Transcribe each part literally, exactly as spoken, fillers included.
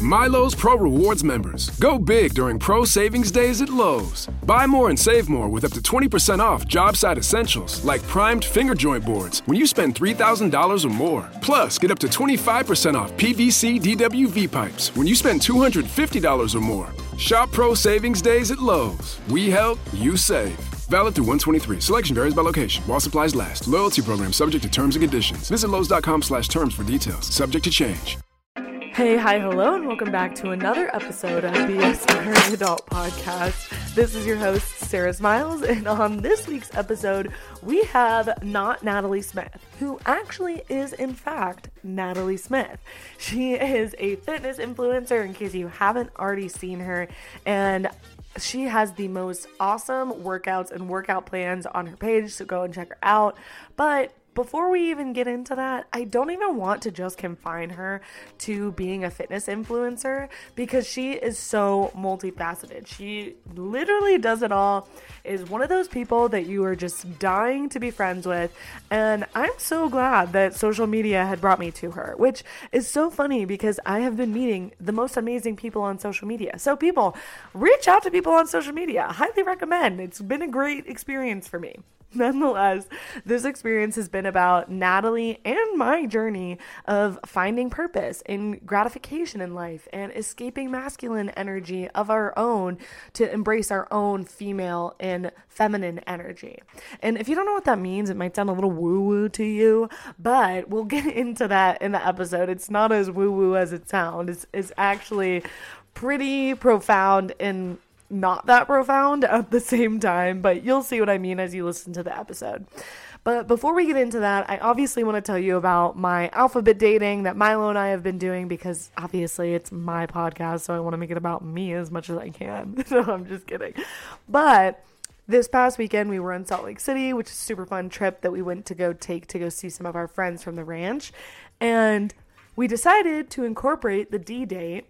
Milo's Pro Rewards members. Go big during Pro Savings Days at Lowe's. Buy more and save more with up to twenty percent off job site essentials like primed finger joint boards when you spend three thousand dollars or more. Plus, get up to twenty-five percent off P V C D W V pipes when you spend two hundred fifty dollars or more. Shop Pro Savings Days at Lowe's. We help, you save. Valid through one twenty-three. Selection varies by location. While supplies last. Loyalty program subject to terms and conditions. Visit Lowe's.com slash terms for details. Subject to change. Hey, hi, hello, and welcome back to another episode of the Aspiring Adult Podcast. This is your host, Sarah Smiles, and on this week's episode, we have not Natalie Smith, who actually is, in fact, Natalie Smith. She is a fitness influencer, in case you haven't already seen her, and she has the most awesome workouts and workout plans on her page, so go and check her out. But before we even get into that, I don't even want to just confine her to being a fitness influencer because she is so multifaceted. She literally does it all, is one of those people that you are just dying to be friends with, and I'm so glad that social media had brought me to her, which is so funny because I have been meeting the most amazing people on social media. So people, reach out to people on social media. I highly recommend. It's been a great experience for me. Nonetheless, this experience has been about Natalie and my journey of finding purpose and gratification in life and escaping masculine energy of our own to embrace our own female and feminine energy. And if you don't know what that means, it might sound a little woo-woo to you, but we'll get into that in the episode. It's not as woo-woo as it sounds. It's, it's actually pretty profound and not that profound at the same time, but you'll see what I mean as you listen to the episode. But before we get into that, I obviously want to tell you about my alphabet dating that Milo and I have been doing because obviously it's my podcast, so I want to make it about me as much as I can. No, I'm just kidding. But this past weekend, we were in Salt Lake City, which is a super fun trip that we went to go take to go see some of our friends from the ranch. And we decided to incorporate the D-date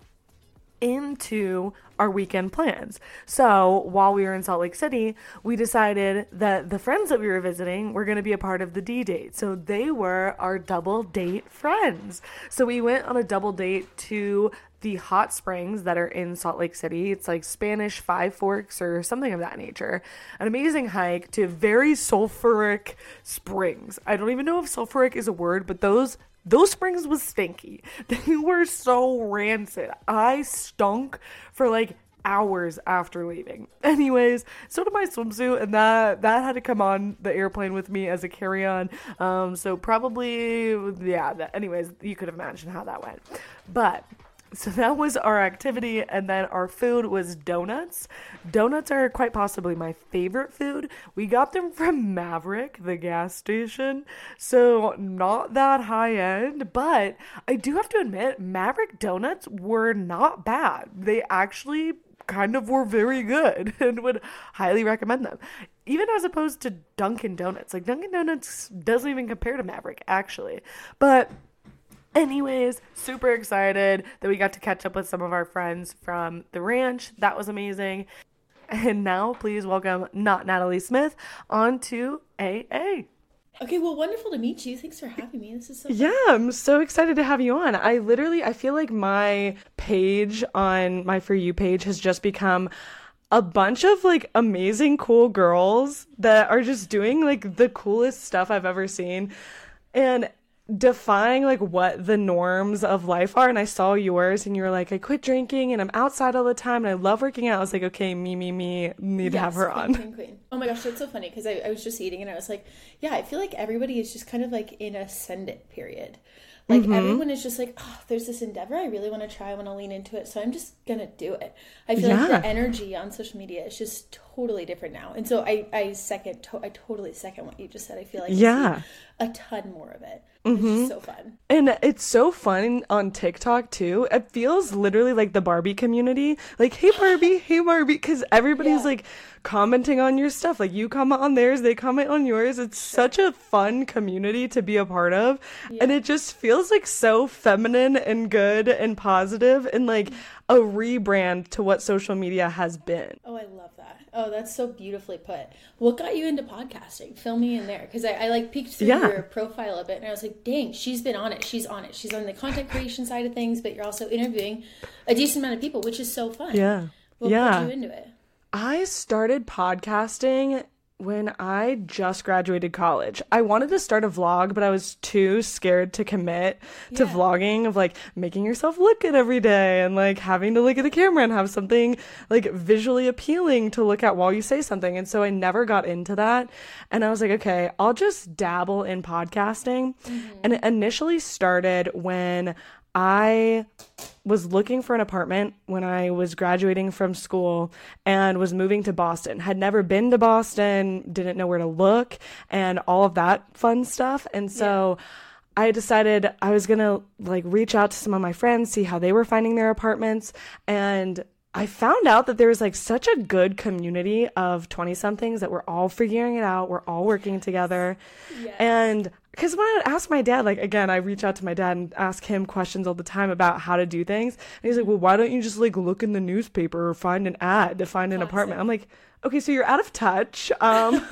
into our weekend plans. So while we were in Salt Lake City, we decided that the friends that we were visiting were going to be a part of the D-date. So they were our double date friends. So we went on a double date to the hot springs that are in Salt Lake City. It's like Spanish Five Forks or something of that nature. An amazing hike to very sulfuric springs. I don't even know if sulfuric is a word, but those Those springs was stinky. They were so rancid. I stunk for like hours after leaving. Anyways, so did my swimsuit, and that that had to come on the airplane with me as a carry-on. Um, so probably, yeah, that, anyways, you could imagine how that went. But so that was our activity, and then our food was donuts. Donuts are quite possibly my favorite food. We got them from Maverick, the gas station, so not that high end, but I do have to admit, Maverick donuts were not bad. They actually kind of were very good and would highly recommend them. Even as opposed to Dunkin' Donuts. Like, Dunkin' Donuts doesn't even compare to Maverick, actually. But anyways, super excited that we got to catch up with some of our friends from the ranch. That was amazing. And now, please welcome not Natalie Smith onto A A. Okay, well, wonderful to meet you. Thanks for having me. This is so fun. Yeah, I'm so excited to have you on. I literally, I feel like my page on my For You page has just become a bunch of like amazing, cool girls that are just doing like the coolest stuff I've ever seen. And defying like what the norms of life are. And I saw yours and you were like, I quit drinking and I'm outside all the time and I love working out. I was like, okay, me, me, me, need yes, to have her queen, on. Queen, queen. Oh my gosh, that's so funny because I, I was just eating and I was like, yeah, I feel like everybody is just kind of like in ascendant period. Like mm-hmm. everyone is just like, oh, there's this endeavor I really want to try. I want to lean into it. So I'm just going to do it. I feel yeah. like the energy on social media is just totally different now. And so I, I second, to- I totally second what you just said. I feel like yeah. I see a ton more of it. Mm-hmm. It's just so fun. And it's so fun on TikTok too. It feels literally like the Barbie community. Like, hey Barbie, hey Barbie, because everybody's yeah. like commenting on your stuff. Like you comment on theirs, they comment on yours. It's sure. such a fun community to be a part of. Yeah. And it just feels like so feminine and good and positive. And like, a rebrand to what social media has been. Oh, I love that. Oh, that's so beautifully put. What got you into podcasting? Fill me in there. Because I, I like peeked through yeah. your profile a bit and I was like, dang, she's been on it. She's on it. She's on the content creation side of things, but you're also interviewing a decent amount of people, which is so fun. Yeah. What yeah. put you into it? I started podcasting when I just graduated college. I wanted to start a vlog, but I was too scared to commit to yeah. vlogging, of like making yourself look good every day and like having to look at the camera and have something like visually appealing to look at while you say something. And so I never got into that. And I was like, okay, I'll just dabble in podcasting. Mm-hmm. And it initially started when I was looking for an apartment when I was graduating from school and was moving to Boston. Had never been to Boston, didn't know where to look, and all of that fun stuff. And so yeah. I decided I was going to like reach out to some of my friends, see how they were finding their apartments. And I found out that there was like such a good community of twenty-somethings that we're all figuring it out. We're all working together. Yes. And because when I ask my dad, like, again, I reach out to my dad and ask him questions all the time about how to do things. And he's like, well, why don't you just like look in the newspaper or find an ad to find an Classic. apartment? I'm like, okay, so you're out of touch. Um,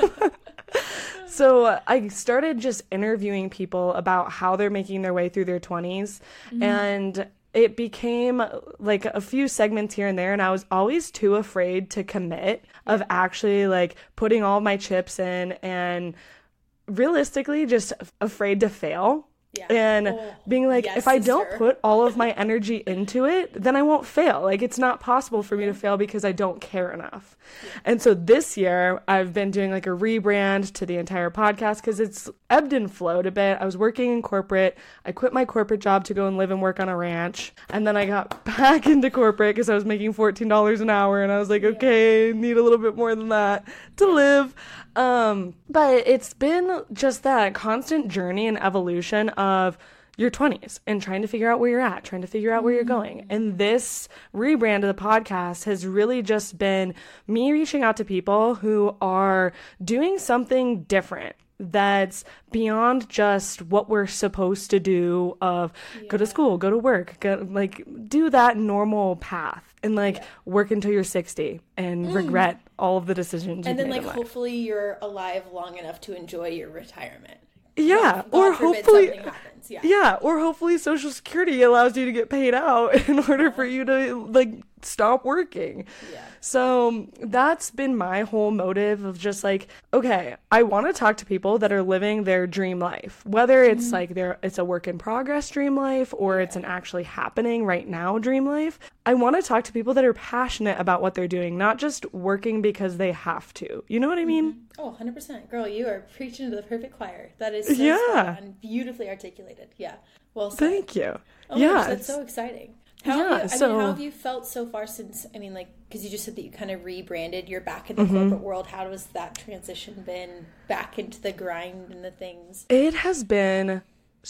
so I started just interviewing people about how they're making their way through their twenties. Mm-hmm. And it became like a few segments here and there, and I was always too afraid to commit of actually like putting all my chips in, and realistically just afraid to fail. Yeah. And oh, being like, yes, if I don't sister. put all of my energy into it, then I won't fail. Like, it's not possible for me to fail because I don't care enough. Yeah. And so this year I've been doing like a rebrand to the entire podcast because it's ebbed and flowed a bit. I was working in corporate. I quit my corporate job to go and live and work on a ranch. And then I got back into corporate because I was making fourteen dollars an hour. And I was like, okay, need a little bit more than that to live. Um, but it's been just that constant journey and evolution of your twenties and trying to figure out where you're at, trying to figure out where you're going. And this rebrand of the podcast has really just been me reaching out to people who are doing something different that's beyond just what we're supposed to do of yeah. go to school, go to work, go, like do that normal path and like yeah. work until you're sixty and mm. regret all of the decisions and you've then made like in life. Hopefully you're alive long enough to enjoy your retirement. Yeah, God, or God hopefully happens. Yeah. yeah, or hopefully Social Security allows you to get paid out in order yeah. for you to like stop working. Yeah. So that's been my whole motive of just like, okay, I want to talk to people that are living their dream life, whether it's mm-hmm. like they're it's a work in progress dream life or yeah. it's an actually happening right now dream life. I want to talk to people that are passionate about what they're doing, not just working because they have to. You know what I mean? Mm-hmm. Oh, one hundred percent. Girl, you are preaching to the perfect choir. That is so yeah. and beautifully articulated. Yeah. Well said. Thank you. Oh yeah, my gosh, that's so exciting. How, yeah, have you, I so, mean, how have you felt so far since, I mean, like, because you just said that you kind of rebranded, you're back in the mm-hmm. corporate world. How has that transition been back into the grind and the things? It has been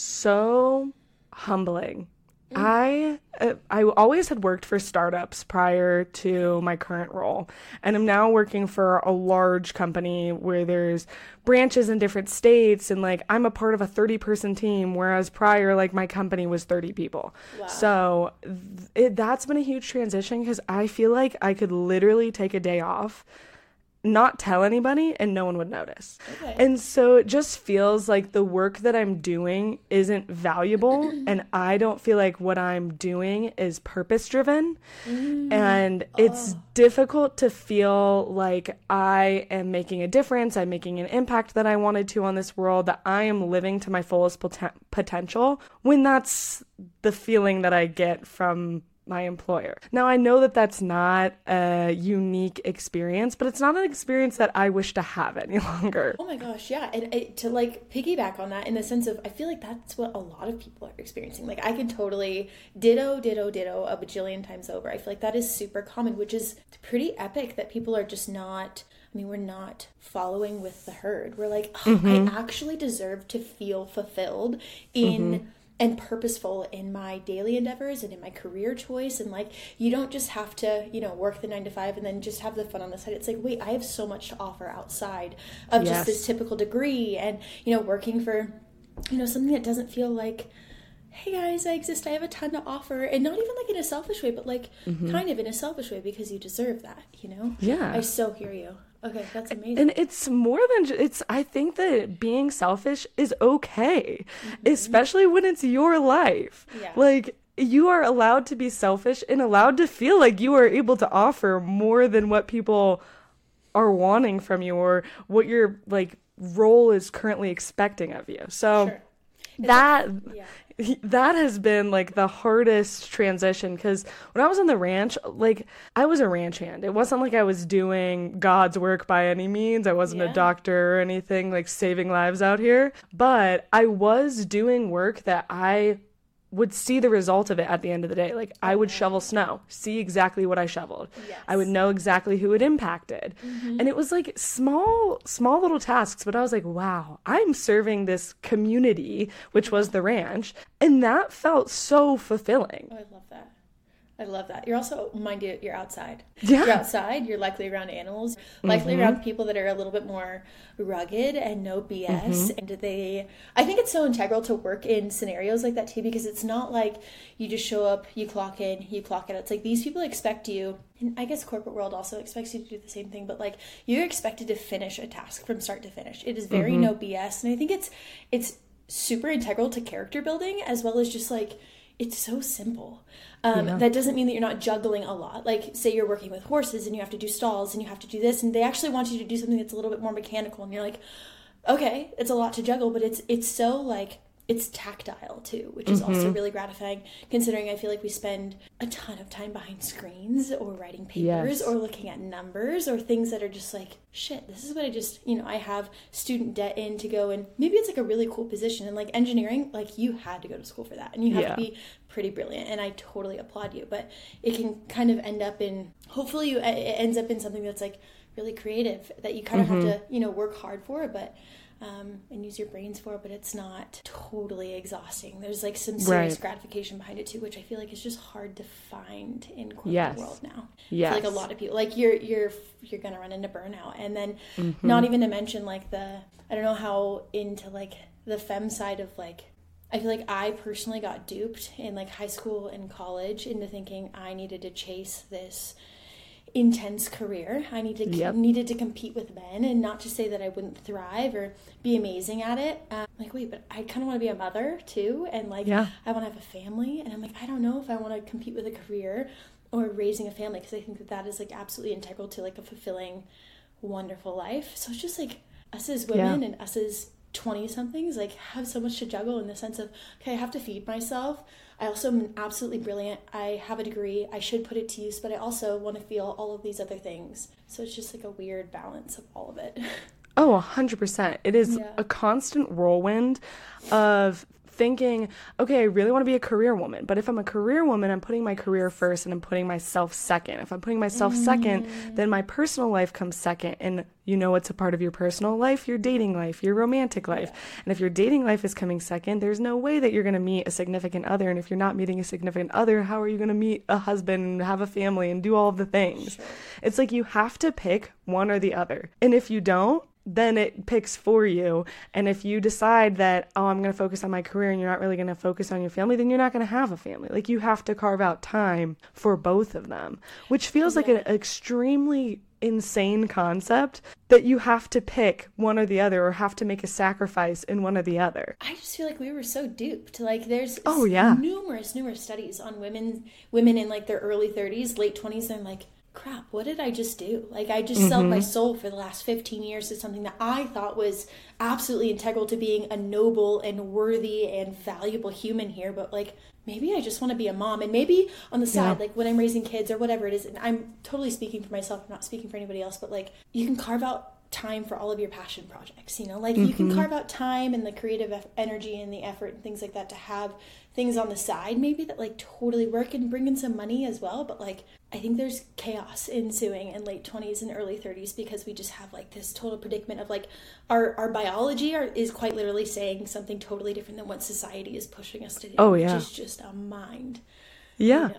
so humbling. I I always had worked for startups prior to my current role, and I'm now working for a large company where there's branches in different states, and like I'm a part of a thirty person team, whereas prior like my company was thirty people. Wow. So it, that's been a huge transition because I feel like I could literally take a day off, not tell anybody, and no one would notice. Okay. And so it just feels like the work that I'm doing isn't valuable and I don't feel like what I'm doing is purpose driven. Mm. And it's oh. difficult to feel like I am making a difference, I'm making an impact that I wanted to on this world, that I am living to my fullest pot- potential when that's the feeling that I get from my employer. Now, I know that that's not a unique experience, but it's not an experience that I wish to have any longer. Oh my gosh, yeah. And, and to like piggyback on that in the sense of, I feel like that's what a lot of people are experiencing. Like I can totally ditto, ditto, ditto a bajillion times over. I feel like that is super common, which is pretty epic that people are just not, I mean, we're not following with the herd. We're like, oh, mm-hmm. I actually deserve to feel fulfilled in... Mm-hmm. and purposeful in my daily endeavors and in my career choice. And like, you don't just have to, you know, work the nine to five and then just have the fun on the side. It's like, wait, I have so much to offer outside of yes. just this typical degree and, you know, working for, you know, something that doesn't feel like, hey guys, I exist, I have a ton to offer, and not even like in a selfish way, but like mm-hmm. kind of in a selfish way, because you deserve that, you know? Yeah. I so hear you. Okay, that's amazing. And it's more than just, it's, I think that being selfish is okay, mm-hmm. especially when it's your life. Yeah. Like, you are allowed to be selfish and allowed to feel like you are able to offer more than what people are wanting from you or what your, like, role is currently expecting of you. So sure. that... Yeah. That has been like the hardest transition, because when I was on the ranch, like I was a ranch hand. It wasn't like I was doing God's work by any means. I wasn't yeah. a doctor or anything, like saving lives out here. But I was doing work that I would see the result of it at the end of the day. Like I would shovel snow, see exactly what I shoveled. Yes. I would know exactly who it impacted. Mm-hmm. And it was like small, small little tasks, but I was like, wow, I'm serving this community, which was the ranch. And that felt so fulfilling. Oh, I love that. I love that. You're also, mind you, you're outside. Yeah. You're outside. You're likely around animals, likely mm-hmm. around people that are a little bit more rugged and no B S. Mm-hmm. And they, I think it's so integral to work in scenarios like that too, because it's not like you just show up, you clock in, you clock out. It's like these people expect you, and I guess corporate world also expects you to do the same thing, but like you're expected to finish a task from start to finish. It is very mm-hmm. no B S. And I think it's, it's super integral to character building, as well as just like, it's so simple. Um, yeah. That doesn't mean that you're not juggling a lot. Like, say you're working with horses and you have to do stalls and you have to do this, and they actually want you to do something that's a little bit more mechanical, and you're like, okay, it's a lot to juggle, but it's it's so like, it's tactile too, which is mm-hmm. also really gratifying, considering I feel like we spend a ton of time behind screens or writing papers yes. or looking at numbers or things that are just like, shit, this is what I just, you know, I have student debt in to go, and maybe it's like a really cool position, and like engineering, like you had to go to school for that and you have yeah. to be pretty brilliant, and I totally applaud you, but it can kind of end up in, hopefully you, it ends up in something that's like really creative that you kind of mm-hmm. have to, you know, work hard for, but Um, and use your brains for, but it's not totally exhausting. There's like some serious right. gratification behind it too, which I feel like is just hard to find in corporate yes. world now. Yes. I feel like a lot of people, like you're you're you're gonna run into burnout, and then mm-hmm. not even to mention like the, I don't know how into like the femme side of like, I feel like I personally got duped in like high school and college into thinking I needed to chase this intense career. I need to yep. needed to compete with men, and not to say that I wouldn't thrive or be amazing at it. Um, like, wait, but I kind of want to be a mother too, and like yeah. I want to have a family, and I'm like, I don't know if I want to compete with a career or raising a family, because I think that that is like absolutely integral to like a fulfilling, wonderful life. So it's just like us as women yeah. and us as twenty somethings like have so much to juggle, in the sense of, okay, I have to feed myself. I also am absolutely brilliant. I have a degree. I should put it to use, but I also want to feel all of these other things. So it's just like a weird balance of all of it. Oh, a hundred percent. It is yeah. a constant whirlwind of thinking, okay, I really want to be a career woman, but if I'm a career woman, I'm putting my career first and I'm putting myself second. If I'm putting myself mm. second, then my personal life comes second. And you know what's a part of your personal life? Your dating life, your romantic life. Yeah. And if your dating life is coming second, there's no way that you're going to meet a significant other. And if you're not meeting a significant other, how are you going to meet a husband and have a family and do all of the things? Sure. It's like you have to pick one or the other. And if you don't, then it picks for you. And if you decide that, oh, I'm going to focus on my career, and you're not really going to focus on your family, then you're not going to have a family. Like, you have to carve out time for both of them, which feels yeah. like an extremely insane concept, that you have to pick one or the other, or have to make a sacrifice in one or the other. I just feel like we were so duped. Like, there's oh yeah numerous numerous studies on women women in like their early thirties, late twenties, and like, crap, what did I just do? Like, I just mm-hmm. sold my soul for the last fifteen years to something that I thought was absolutely integral to being a noble and worthy and valuable human here. But like, maybe I just want to be a mom. And maybe on the side, yeah. like when I'm raising kids or whatever it is, and I'm totally speaking for myself, I'm not speaking for anybody else, but like, you can carve out time for all of your passion projects, you know, like mm-hmm. you can carve out time and the creative e- energy and the effort and things like that to have things on the side maybe that like totally work and bring in some money as well. But like, I think there's chaos ensuing in late twenties and early thirties, because we just have like this total predicament of like our our biology are, is quite literally saying something totally different than what society is pushing us to do. Oh yeah, which is just a mind. Yeah. You know?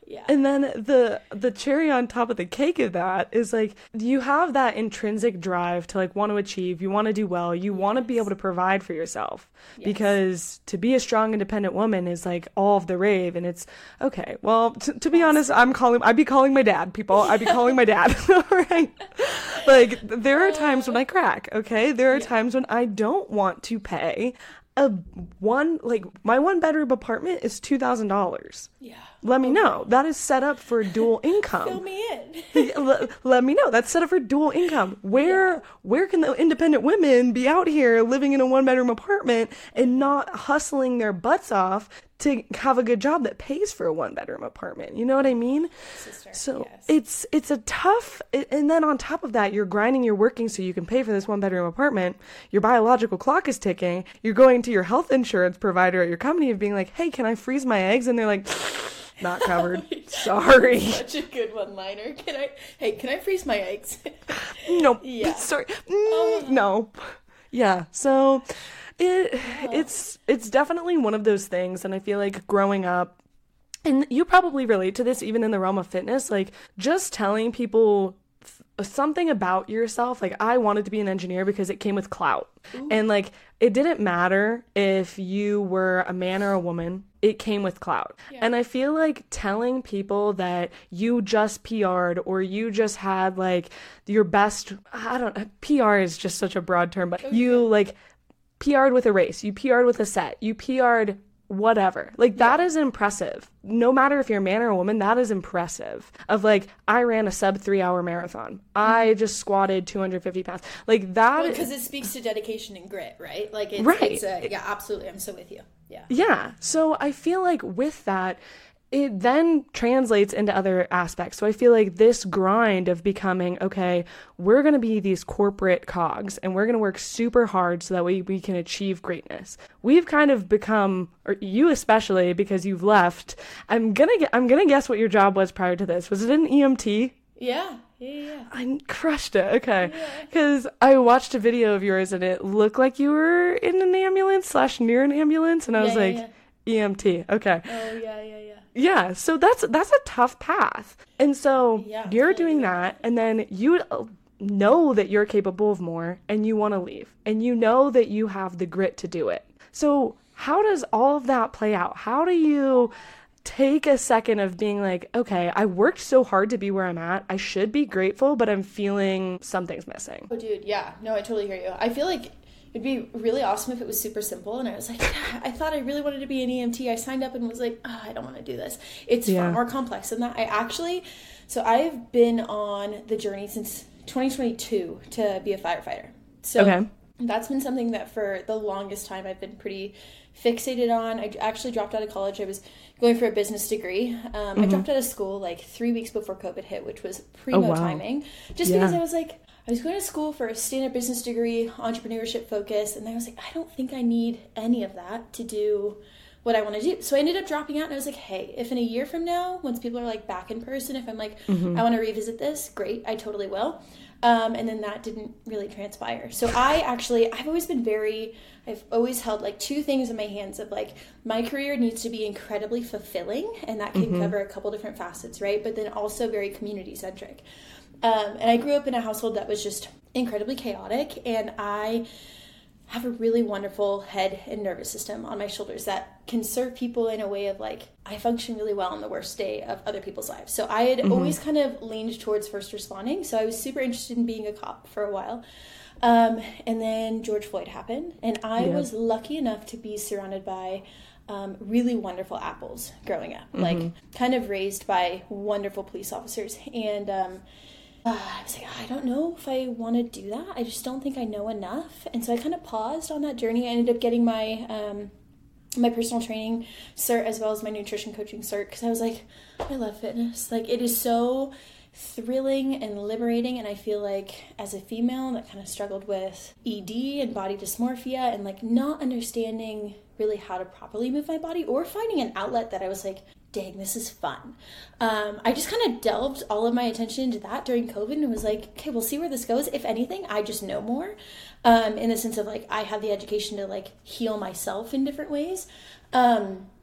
Yeah. And then the the cherry on top of the cake of that is like you have that intrinsic drive to like want to achieve, you want to do well, you want to be able to provide for yourself. Yes. Because to be a strong, independent woman is like all of the rave, and it's okay. Well, t- to be honest, I'm calling I'd be calling my dad, people. I'd be calling my dad. Right? Like there are times when I crack, okay? There are yeah. times when I don't want to pay a one like my one bedroom apartment is two thousand dollars. Yeah. Let me okay. know. That is set up for dual income. Fill me in. let, let me know. That's set up for dual income. Where yeah. where can the independent women be out here living in a one bedroom apartment and not hustling their butts off to have a good job that pays for a one bedroom apartment? You know what I mean? Sister, so yes. it's it's a tough, and then on top of that, you're grinding, you're working so you can pay for this one bedroom apartment. Your biological clock is ticking. You're going to your health insurance provider at your company and being like, hey, can I freeze my eggs? And they're like, not covered. Oh sorry. Such a good one-liner. Can I? Hey, can I freeze my eggs? No. Yeah. Sorry. Mm, no. Yeah. So it oh. it's it's definitely one of those things, and I feel like growing up, and you probably relate to this even in the realm of fitness, like just telling people something about yourself. Like I wanted to be an engineer because it came with clout. Ooh. And like it didn't matter if you were a man or a woman, it came with clout. Yeah. And I feel like telling people that you just P R'd or you just had like your best, I don't P R is just such a broad term, but okay. you like P R'd with a race, you P R'd with a set, you P R'd whatever. Like yeah. that is impressive. No matter if you're a man or a woman, that is impressive. Of like, I ran a sub three hour marathon. Mm-hmm. I just squatted two hundred fifty pounds. Like that. Because well, it speaks to dedication and grit, right? Like it's, right. it's a, yeah, absolutely. I'm so with you. Yeah. Yeah. So I feel like with that, it then translates into other aspects. So I feel like this grind of becoming, okay, we're going to be these corporate cogs and we're going to work super hard so that we, we can achieve greatness. We've kind of become, or you especially, because you've left. I'm going to I'm going to guess what your job was prior to this. Was it an E M T? Yeah. Yeah, yeah. I crushed it. Okay. Because yeah. I watched a video of yours and it looked like you were in an ambulance slash near an ambulance. And I was yeah, like, yeah, yeah. E M T. Okay. Oh, yeah, yeah, yeah. Yeah, so that's that's a tough path. And so yeah, you're doing that, and then you know that you're capable of more, and you want to leave. And you know that you have the grit to do it. So how does all of that play out? How do you take a second of being like, okay, I worked so hard to be where I'm at. I should be grateful, but I'm feeling something's missing. Oh, dude, yeah. No, I totally hear you. I feel like it'd be really awesome if it was super simple. And I was like, yeah, I thought I really wanted to be an E M T. I signed up and was like, oh, I don't want to do this. It's yeah. far more complex than that. I actually, so I've been on the journey since twenty twenty-two to be a firefighter. So okay. that's been something that for the longest time I've been pretty fixated on. I actually dropped out of college. I was going for a business degree. Um, mm-hmm. I dropped out of school like three weeks before COVID hit, which was primo oh, wow. timing. Just yeah. because I was like, I was going to school for a standard business degree, entrepreneurship focus, and I was like, I don't think I need any of that to do what I want to do. So I ended up dropping out, and I was like, hey, if in a year from now, once people are like back in person, if I'm like, mm-hmm. I want to revisit this, great, I totally will. Um, and then that didn't really transpire. So I actually, I've always been very, I've always held like two things in my hands of like, my career needs to be incredibly fulfilling, and that can mm-hmm. cover a couple different facets, right? But then also very community centric. Um, and I grew up in a household that was just incredibly chaotic, and I have a really wonderful head and nervous system on my shoulders that can serve people in a way of like, I function really well on the worst day of other people's lives. So I had mm-hmm. always kind of leaned towards first responding. So I was super interested in being a cop for a while. Um, and then George Floyd happened, and I yeah. was lucky enough to be surrounded by Um, really wonderful apples growing up, mm-hmm. like kind of raised by wonderful police officers. And um, uh, I was like, I don't know if I want to do that. I just don't think I know enough. And so I kind of paused on that journey. I ended up getting my um, my personal training cert as well as my nutrition coaching cert, because I was like, I love fitness. Like, it is so thrilling and liberating. And I feel like as a female that kind of struggled with E D and body dysmorphia and like not understanding really how to properly move my body or finding an outlet that I was like, dang, this is fun. Um, I just kind of delved all of my attention into that during COVID and was like, okay, we'll see where this goes. If anything, I just know more um, in the sense of like, I have the education to like heal myself in different ways. Um,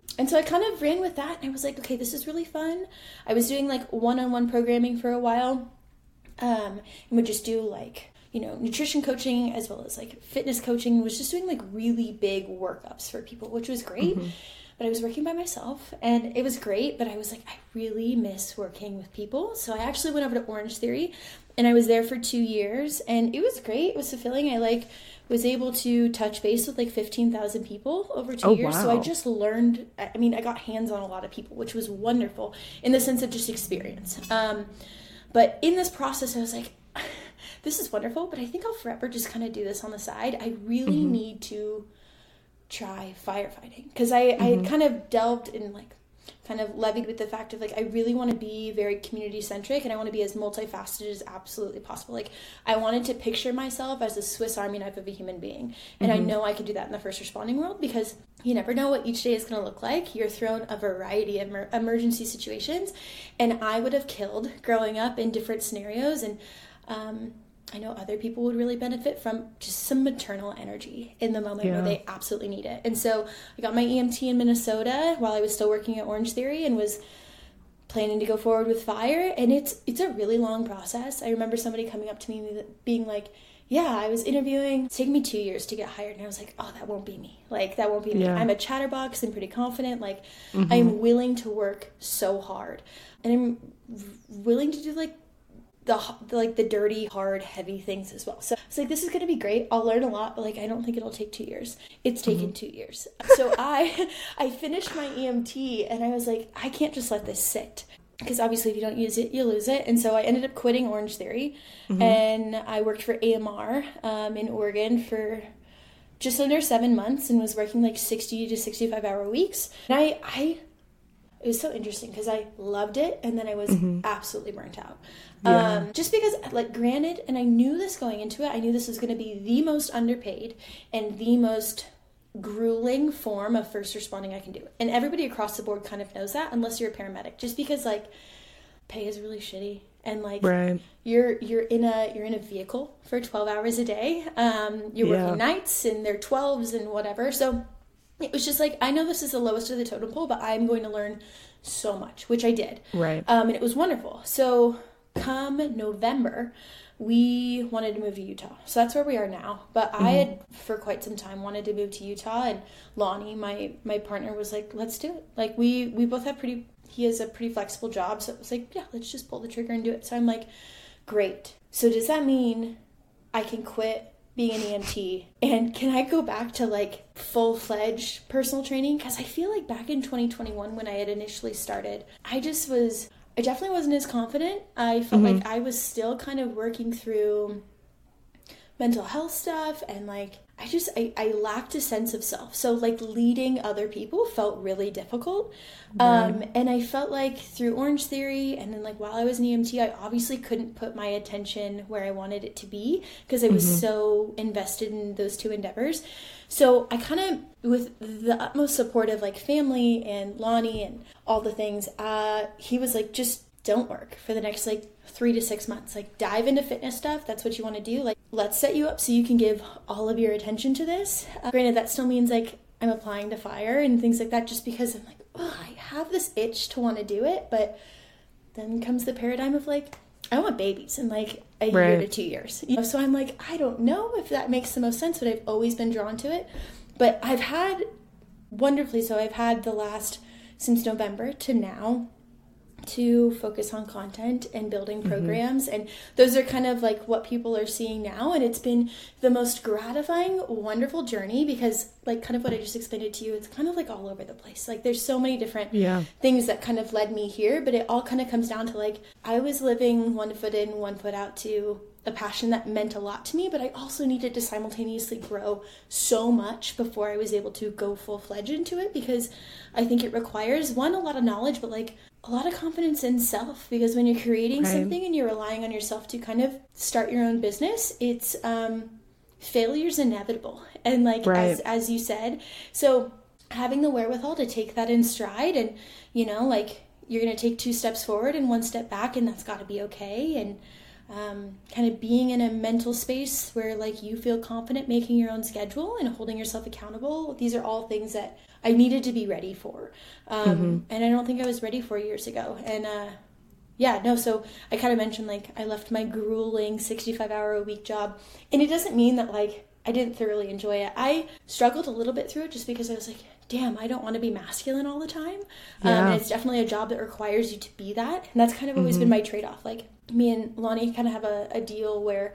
and so I kind of ran with that, and I was like, okay, this is really fun. I was doing like one-on-one programming for a while, um, and would just do like, you know, nutrition coaching as well as like fitness coaching. Was just doing like really big workups for people, which was great. Mm-hmm. But I was working by myself, and it was great, but I was like, I really miss working with people. So I actually went over to Orange Theory, and I was there for two years, and it was great. It was fulfilling. I like was able to touch base with like fifteen thousand people over two oh, years. Wow. So I just learned, I mean, I got hands on a lot of people, which was wonderful in the sense of just experience. Um, but in this process, I was like, this is wonderful, but I think I'll forever just kind of do this on the side. I really mm-hmm. need to try firefighting, because I, mm-hmm. I had kind of delved in like kind of levied with the fact of like I really want to be very community centric, and I want to be as multifaceted as absolutely possible. Like I wanted to picture myself as a Swiss Army knife of a human being, and mm-hmm. I know I could do that in the first responding world, because you never know what each day is going to look like. You're thrown a variety of emer- emergency situations, and I would have killed growing up in different scenarios. And um I know other people would really benefit from just some maternal energy in the moment yeah. where they absolutely need it. And so I got my E M T in Minnesota while I was still working at Orange Theory, and was planning to go forward with fire. And it's it's a really long process. I remember somebody coming up to me being like, yeah, I was interviewing. It's taken me two years to get hired. And I was like, oh, that won't be me. Like, that won't be me. Yeah. I'm a chatterbox. I'm pretty confident. Like, mm-hmm. I'm willing to work so hard. And I'm willing to do, like, The, the like the dirty, hard, heavy things as well. So it's like, this is going to be great. I'll learn a lot, but like I don't think it'll take two years. It's taken mm-hmm. two years. So I I finished my E M T, and I was like, I can't just let this sit, because obviously if you don't use it, you lose it. And so I ended up quitting Orange Theory, mm-hmm. and I worked for A M R um, in Oregon for just under seven months and was working like sixty to sixty-five hour weeks. And I I it was so interesting because I loved it, and then I was mm-hmm. absolutely burnt out. Yeah. Um, just because, like, granted, and I knew this going into it, I knew this was going to be the most underpaid and the most grueling form of first responding I can do. And everybody across the board kind of knows that, unless you're a paramedic, just because, like, pay is really shitty. And like right. you're you're in a you're in a vehicle for twelve hours a day. Um, you're yeah. working nights, and they're twelves and whatever. So it was just like, I know this is the lowest of the totem pole, but I'm going to learn so much, which I did. Right. Um, and it was wonderful. So come November, we wanted to move to Utah. So that's where we are now. But mm-hmm. I had, for quite some time, wanted to move to Utah. And Lonnie, my my partner, was like, let's do it. Like, we, we both have pretty, he has a pretty flexible job. So it was like, yeah, let's just pull the trigger and do it. So I'm like, great. So does that mean I can quit being an E M T, and can I go back to like full-fledged personal training? Because I feel like back in twenty twenty-one, when I had initially started, I just was, I definitely wasn't as confident. I felt mm-hmm. like I was still kind of working through mental health stuff, and like I just I, I lacked a sense of self. So like leading other people felt really difficult. Right. Um, and I felt like through Orange Theory, and then like while I was in E M T, I obviously couldn't put my attention where I wanted it to be, because I was mm-hmm. so invested in those two endeavors. So I kind of, with the utmost support of like family and Lonnie and all the things, uh, he was like, just don't work for the next like three to six months. Like, dive into fitness stuff. That's what you want to do. Like, let's set you up so you can give all of your attention to this. Uh, granted, that still means like I'm applying to fire and things like that, just because I'm like, oh, I have this itch to want to do it. But then comes the paradigm of like, I want babies in like a right. year to two years. You know? So I'm like, I don't know if that makes the most sense, but I've always been drawn to it. But I've had, wonderfully so, I've had the last, since November to now, to focus on content and building programs. Mm-hmm. And those are kind of like what people are seeing now. And it's been the most gratifying, wonderful journey, because like kind of what I just explained it to you, it's kind of like all over the place. Like there's so many different yeah. things that kind of led me here, but it all kind of comes down to like, I was living one foot in, one foot out to a passion that meant a lot to me, but I also needed to simultaneously grow so much before I was able to go full-fledged into it, because I think it requires, one, a lot of knowledge, but like a lot of confidence in self, because when you're creating right. something and you're relying on yourself to kind of start your own business, it's um failure's inevitable. And like right. as as you said, so having the wherewithal to take that in stride, and you know, like you're going to take two steps forward and one step back, and that's got to be okay. And um, kind of being in a mental space where like you feel confident making your own schedule and holding yourself accountable. These are all things that I needed to be ready for. Um, mm-hmm. And I don't think I was ready for years ago. And, uh, yeah, no, so I kind of mentioned, like, I left my grueling sixty-five hour a week job. And it doesn't mean that, like, I didn't thoroughly enjoy it. I struggled a little bit through it just because I was like, damn, I don't want to be masculine all the time. Yeah. Um, and it's definitely a job that requires you to be that. And that's kind of always mm-hmm. been my trade-off. Like, me and Lonnie kind of have a, a deal where,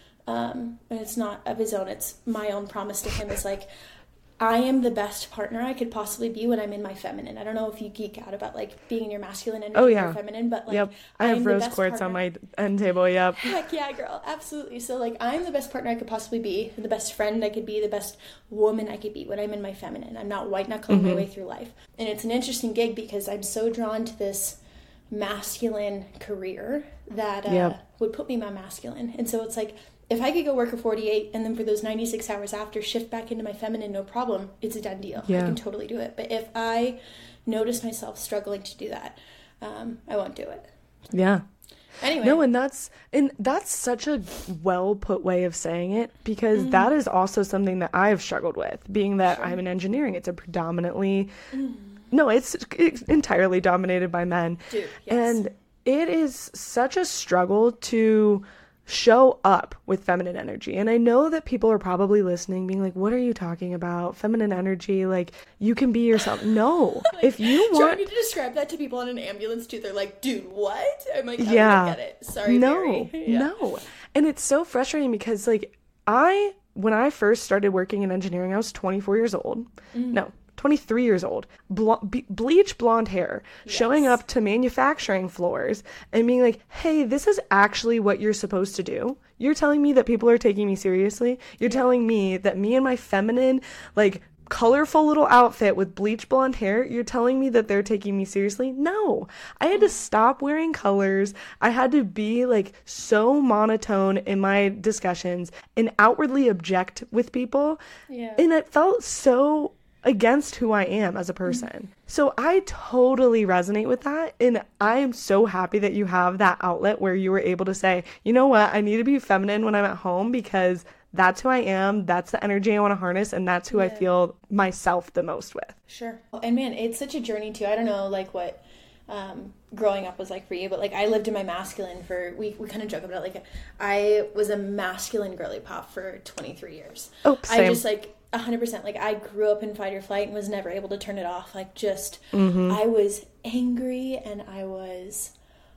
um, and it's not of his own, it's my own promise to him, is like, I am the best partner I could possibly be when I'm in my feminine. I don't know if you geek out about, like, being in your masculine energy oh, yeah. or feminine, but, like, yep. I have rose quartz on my end table, yep. Heck yeah, girl, absolutely. So, like, I'm the best partner I could possibly be, the best friend I could be, the best woman I could be when I'm in my feminine. I'm not white-knuckling mm-hmm. my way through life. And it's an interesting gig because I'm so drawn to this masculine career that uh, yep. would put me in my masculine. And so it's like, if I could go work a forty-eight and then for those ninety-six hours after shift back into my feminine, no problem, it's a done deal. Yeah. I can totally do it. But if I notice myself struggling to do that, um, I won't do it. Yeah. Anyway. No, and that's and that's such a well put way of saying it, because mm-hmm. that is also something that I've struggled with, being that sure. I'm in engineering. It's a predominantly mm. no, it's, it's entirely dominated by men. Dude, yes. And it is such a struggle to show up with feminine energy. And I know that people are probably listening being like, what are you talking about? Feminine energy, like, you can be yourself. No. Like, if you want trying to describe that to people in an ambulance too, they're like, dude, what? I'm like, I yeah. don't get it. Sorry, no, Mary. Yeah. No. And it's so frustrating because, like, I, when I first started working in engineering, I was twenty-four years old. Mm. No, twenty-three years old, Bl- be- bleach blonde hair, yes. showing up to manufacturing floors and being like, hey, this is actually what you're supposed to do. You're telling me that people are taking me seriously? You're yeah. telling me that me and my feminine, like, colorful little outfit with bleach blonde hair, you're telling me that they're taking me seriously? No. I had to stop wearing colors. I had to be, like, so monotone in my discussions and outwardly object with people. Yeah. And it felt so against who I am as a person. Mm-hmm. So I totally resonate with that. And I am so happy that you have that outlet where you were able to say, you know what, I need to be feminine when I'm at home because that's who I am. That's the energy I want to harness. And that's who yeah. I feel myself the most with. Sure. And man, it's such a journey too. I don't know, like, what um, growing up was like for you, but, like, I lived in my masculine for, we, we kind of joke about it. Like, I was a masculine girly pop for twenty-three years. Oh, same. I just, like, one hundred percent. Like, I grew up in fight or flight and was never able to turn it off. Like, just, mm-hmm. I was angry and I was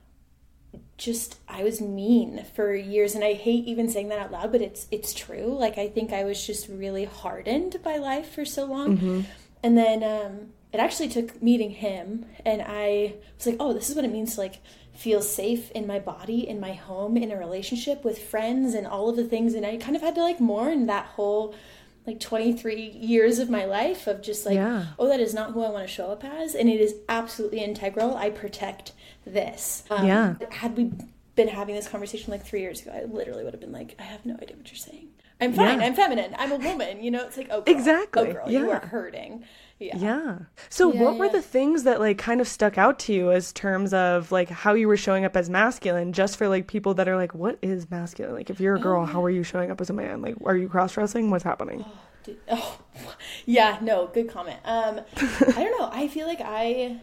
just, I was mean for years. And I hate even saying that out loud, but it's, it's true. Like, I think I was just really hardened by life for so long. Mm-hmm. And then, um, it actually took meeting him and I was like, oh, this is what it means to, like, feel safe in my body, in my home, in a relationship with friends and all of the things. And I kind of had to, like, mourn that whole, like, twenty-three years of my life of just, like, yeah. oh, that is not who I want to show up as. And it is absolutely integral. I protect this. Um, yeah. Had we been having this conversation, like, three years ago, I literally would have been like, I have no idea what you're saying. I'm fine. Yeah. I'm feminine. I'm a woman. You know, it's like, oh, girl. Exactly. Oh, girl, yeah. you are hurting. Yeah. Yeah. So yeah, what yeah. were the things that, like, kind of stuck out to you as terms of, like, how you were showing up as masculine, just for, like, people that are like, what is masculine? Like, if you're a girl, oh, yeah. how are you showing up as a man? Like, are you cross-dressing? What's happening? Oh, dude. Oh, yeah. No, good comment. Um, I don't know. I feel like I,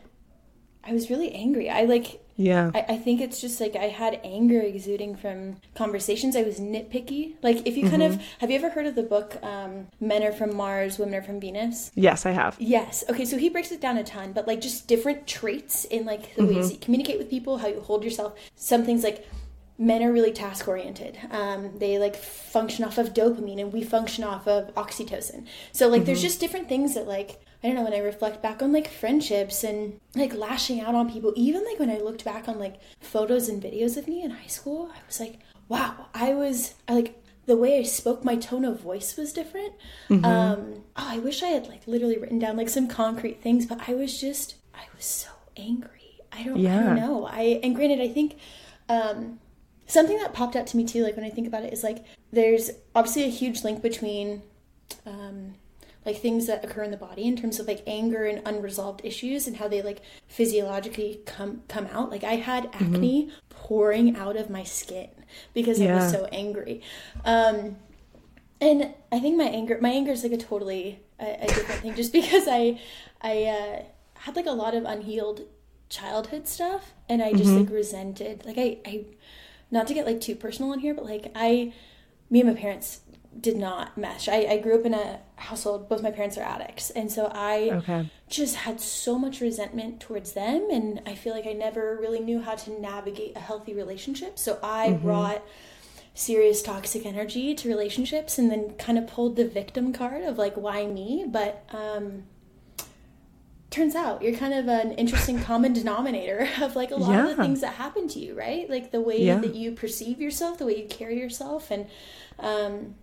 I was really angry. I, like, yeah. I, I think it's just, like, I had anger exuding from conversations. I was nitpicky. Like, if you kind mm-hmm. of, have you ever heard of the book, um, Men Are From Mars, Women Are From Venus? Yes, I have. Yes. Okay, so he breaks it down a ton, but, like, just different traits in, like, the mm-hmm. ways you communicate with people, how you hold yourself. Some things, like, men are really task-oriented. Um, they, like, function off of dopamine, and we function off of oxytocin. So, like, mm-hmm. there's just different things that, like, I don't know, when I reflect back on, like, friendships and, like, lashing out on people, even, like, when I looked back on, like, photos and videos of me in high school, I was like, wow, I was, I, like, the way I spoke, my tone of voice was different. Mm-hmm. Um, oh, I wish I had, like, literally written down, like, some concrete things, but I was just, I was so angry. I don't, yeah. I don't know. I, and granted, I think, um, something that popped out to me, too, like, when I think about it, is, like, there's obviously a huge link between, um, like, things that occur in the body in terms of, like, anger and unresolved issues and how they, like, physiologically come come out. Like, I had acne mm-hmm. pouring out of my skin because yeah. I was so angry. Um, And I think my anger, my anger is like a totally a, a different thing, just because I, I uh, had like a lot of unhealed childhood stuff, and I just mm-hmm. like resented, like I, I, not to get like too personal in here, but like I, me and my parents did not mesh. I, I grew up in a household, both my parents are addicts, and so I okay. just had so much resentment towards them, and I feel like I never really knew how to navigate a healthy relationship. So I mm-hmm. brought serious toxic energy to relationships, and then kind of pulled the victim card of like, why me? But um turns out you're kind of an interesting common denominator of like a lot yeah. of the things that happen to you, right? Like the way yeah. that you perceive yourself, the way you carry yourself. And um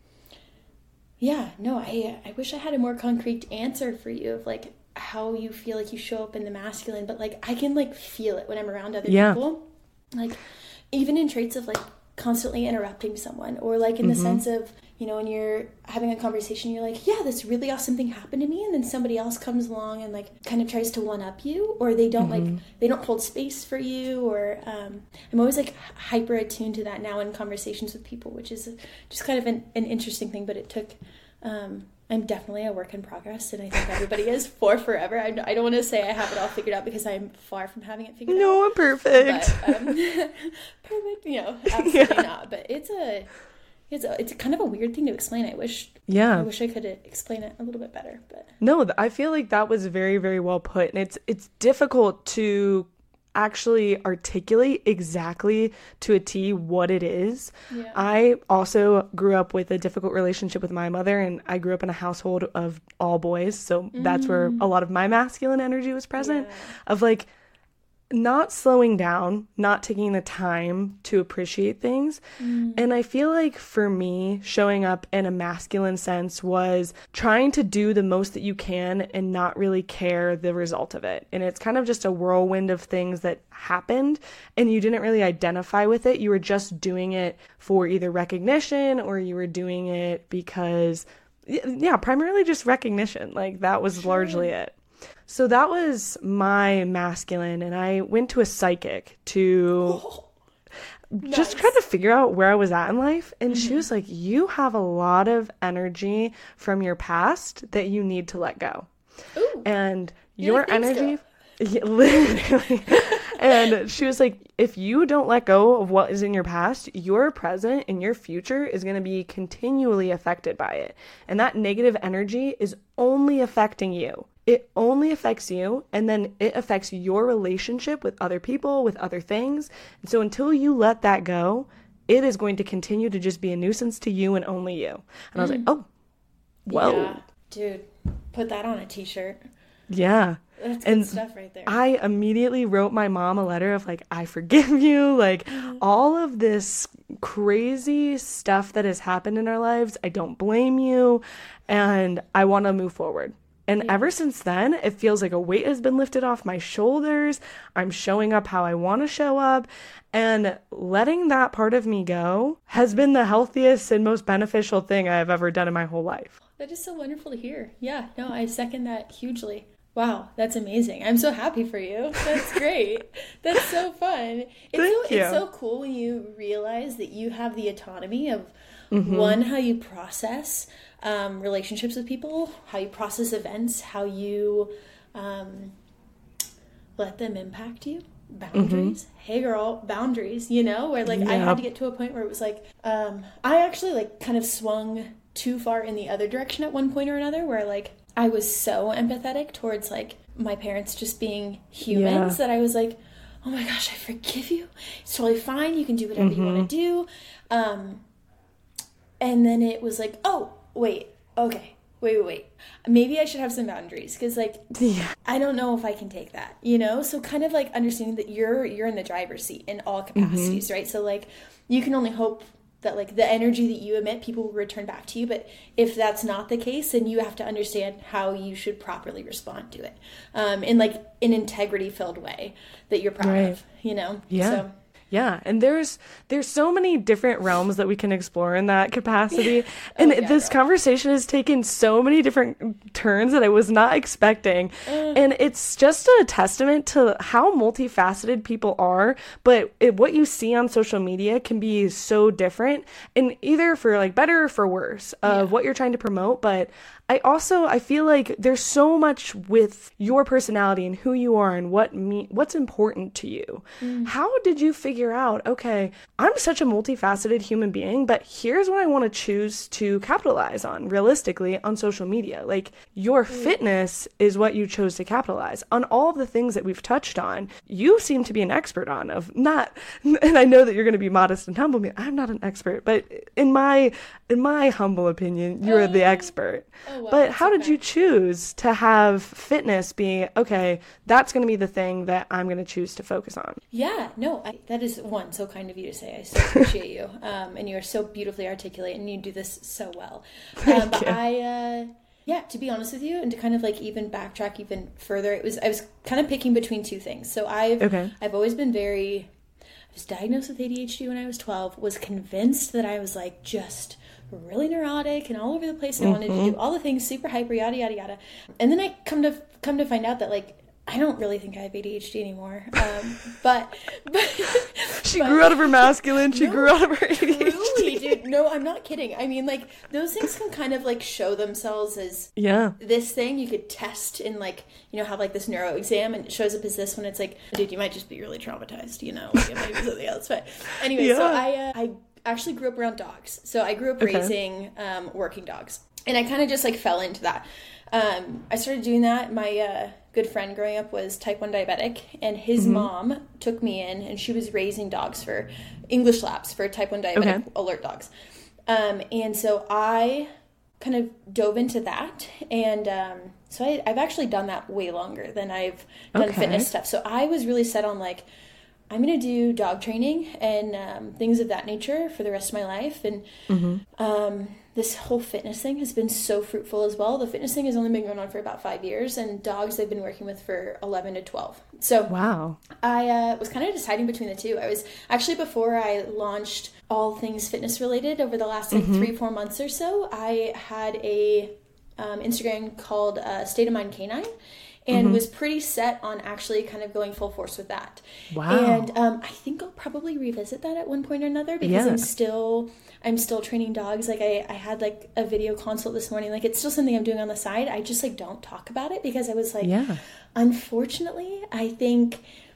yeah, no, I I wish I had a more concrete answer for you of like how you feel like you show up in the masculine, but like I can like feel it when I'm around other yeah. people. Like even in traits of like constantly interrupting someone, or like in the mm-hmm. sense of, you know, when you're having a conversation, you're like, yeah, this really awesome thing happened to me, and then somebody else comes along and like kind of tries to one up you, or they don't mm-hmm. like they don't hold space for you, or um I'm always like hyper attuned to that now in conversations with people, which is just kind of an, an interesting thing. But it took um I'm definitely a work in progress, and I think everybody is for forever. I, I don't want to say I have it all figured out, because I'm far from having it figured no, out. No, I'm perfect. But, um, perfect, you know, absolutely yeah. not. But it's a, it's a, it's kind of a weird thing to explain. I wish, yeah, I wish I could explain it a little bit better. But no, I feel like that was very, very well put, and it's it's difficult to actually articulate exactly to a T what it is. Yeah. I also grew up with a difficult relationship with my mother, and I grew up in a household of all boys, so mm. that's where a lot of my masculine energy was present, yeah. of like not slowing down, not taking the time to appreciate things. Mm. And I feel like for me, showing up in a masculine sense was trying to do the most that you can and not really care the result of it. And it's kind of just a whirlwind of things that happened, and you didn't really identify with it. You were just doing it for either recognition, or you were doing it because, yeah, primarily just recognition. Like that was largely it. So that was my masculine, and I went to a psychic to oh, nice. just kind of figure out where I was at in life. And mm-hmm. she was like, you have a lot of energy from your past that you need to let go. Ooh, and your energy, yeah, literally. And she was like, if you don't let go of what is in your past, your present and your future is going to be continually affected by it. And that negative energy is only affecting you. It only affects you, and then it affects your relationship with other people, with other things. And so until you let that go, it is going to continue to just be a nuisance to you and only you. And mm. I was like, oh, whoa. Yeah, dude, put that on a t-shirt. Yeah. That's good and stuff right there. I immediately wrote my mom a letter of like, I forgive you. Like mm-hmm. all of this crazy stuff that has happened in our lives, I don't blame you. And I want to move forward. And yeah. ever since then, it feels like a weight has been lifted off my shoulders. I'm showing up how I want to show up. And letting that part of me go has been the healthiest and most beneficial thing I've ever done in my whole life. That is so wonderful to hear. Yeah, no, I second that hugely. Wow, that's amazing. I'm so happy for you. That's great. That's so fun. It's Thank so, you. It's so cool when you realize that you have the autonomy of, mm-hmm. one, how you process um, relationships with people, how you process events, how you um, let them impact you. Boundaries. Mm-hmm. Hey girl, boundaries, you know, where like yep. I had to get to a point where it was like, um, I actually like kind of swung too far in the other direction at one point or another, where like I was so empathetic towards like my parents just being humans yeah. that I was like, oh my gosh, I forgive you. It's totally fine. You can do whatever mm-hmm. you want to do. Um, and then it was like, oh, wait, okay, wait, wait, wait. Maybe I should have some boundaries, because like yeah. I don't know if I can take that, you know? So kind of like understanding that you're you're in the driver's seat in all capacities, mm-hmm. right? So like you can only hope that like the energy that you emit, people will return back to you. But if that's not the case, then you have to understand how you should properly respond to it, um, in like an integrity filled way that you're proud right. of, you know? Yeah. So. Yeah, and there's there's so many different realms that we can explore in that capacity. And oh, yeah, this girl. conversation has taken so many different turns that I was not expecting. Uh. And it's just a testament to how multifaceted people are, but it, what you see on social media can be so different, and either for like better or for worse of yeah. what you're trying to promote. But I also, I feel like there's so much with your personality and who you are and what me, what's important to you. Mm. How did you figure out, okay, I'm such a multifaceted human being, but here's what I want to choose to capitalize on realistically on social media. Like your mm. fitness is what you chose to capitalize on. All of the things that we've touched on, you seem to be an expert on of not, and I know that you're going to be modest and humble. I'm not an expert, but in my, in my humble opinion, you're oh. the expert. Oh, wow. But how did you choose to have fitness be, okay, that's going to be the thing that I'm going to choose to focus on? Yeah, no, I, that is one, so kind of you to say. I so appreciate you. Um, and you are so beautifully articulate and you do this so well. Um, but I, uh, yeah, to be honest with you, and to kind of like even backtrack even further, it was, I was kind of picking between two things. So I've, okay. I've always been very, I was diagnosed with A D H D when I was twelve, was convinced that I was like just really neurotic and all over the place, and mm-hmm. I wanted to do all the things, super hyper, yada yada yada. And then I come to come to find out that like I don't really think I have A D H D anymore. Um, but but she but, grew out of her masculine. She no, grew out of her A D H D. Truly, dude. No, I'm not kidding. I mean, like those things can kind of like show themselves as yeah. this thing you could test in like you know have like this neuro exam, and it shows up as this when it's like, dude, you might just be really traumatized. You know, like it might be something else. But anyway, yeah. so I uh, I. actually grew up around dogs. So I grew up okay. raising um, working dogs. And I kind of just like fell into that. Um, I started doing that. My uh, good friend growing up was type one diabetic, and his mm-hmm. mom took me in, and she was raising dogs for English labs for type one diabetic okay. alert dogs. Um, and so I kind of dove into that. And um, so I, I've actually done that way longer than I've done okay. fitness stuff. So I was really set on like, I'm going to do dog training and um, things of that nature for the rest of my life. And mm-hmm. um, this whole fitness thing has been so fruitful as well. The fitness thing has only been going on for about five years, and dogs I've been working with for eleven to twelve. So wow. I uh, was kind of deciding between the two. I was actually, before I launched all things fitness related over the last like mm-hmm. three, four months or so, I had a um, Instagram called uh, State of Mind Canine. And mm-hmm. was pretty set on actually kind of going full force with that. Wow. And um, I think I'll probably revisit that at one point or another, because yeah. I'm still I'm still training dogs. Like I, I had like a video consult this morning. Like it's still something I'm doing on the side. I just like don't talk about it because I was like, yeah. unfortunately, I think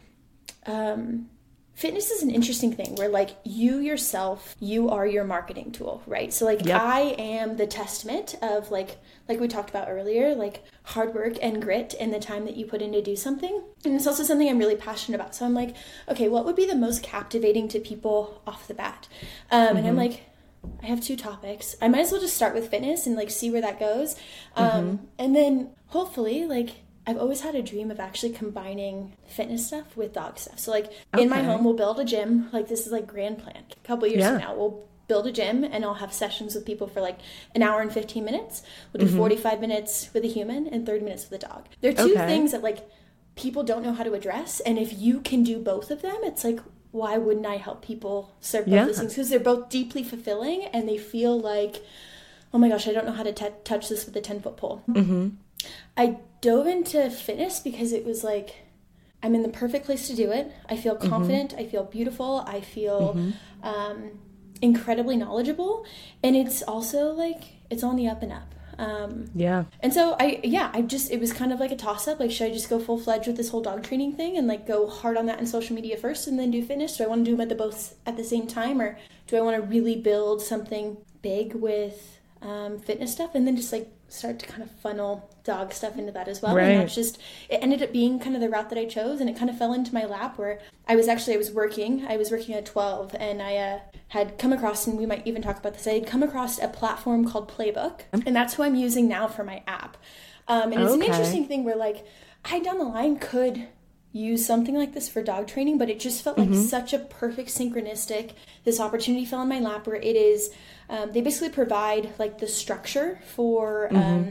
um, fitness is an interesting thing where like you yourself, you are your marketing tool, right? So like yep. I am the testament of like, like we talked about earlier, like hard work and grit and the time that you put in to do something. And it's also something I'm really passionate about. So I'm like, okay, what would be the most captivating to people off the bat? Um, mm-hmm. And I'm like, I have two topics. I might as well just start with fitness and like see where that goes. Um, mm-hmm. And then hopefully like, I've always had a dream of actually combining fitness stuff with dog stuff. So like okay. in my home, we'll build a gym. Like this is like grand plan. A couple years yeah. from now, we'll build a gym and I'll have sessions with people for like an hour and fifteen minutes. We'll do mm-hmm. forty-five minutes with a human and thirty minutes with a dog. They're two okay. things that like people don't know how to address. And if you can do both of them, it's like, why wouldn't I help people serve both yeah. those things? Because they're both deeply fulfilling and they feel like, oh my gosh, I don't know how to t- touch this with a ten foot pole. Mm-hmm. I dove into fitness because it was like, I'm in the perfect place to do it. I feel confident. Mm-hmm. I feel beautiful. I feel mm-hmm. um, incredibly knowledgeable. And it's also like, it's on the up and up. Um, yeah. And so I, yeah, I just, it was kind of like a toss up. Like, should I just go full fledged with this whole dog training thing and like go hard on that in social media first and then do fitness? Do I want to do them at the both at the same time? Or do I want to really build something big with um, fitness stuff and then just like start to kind of funnel dog stuff into that as well? Right. And that's just, it ended up being kind of the route that I chose, and it kind of fell into my lap where I was actually, I was working, I was working at twelve, and I uh, had come across, and we might even talk about this, I had come across a platform called Playbook, and that's who I'm using now for my app. Um, and it's okay. an interesting thing where like, I down the line could use something like this for dog training, but it just felt like mm-hmm. such a perfect synchronistic, this opportunity fell in my lap where it is, um, they basically provide like the structure for mm-hmm. um,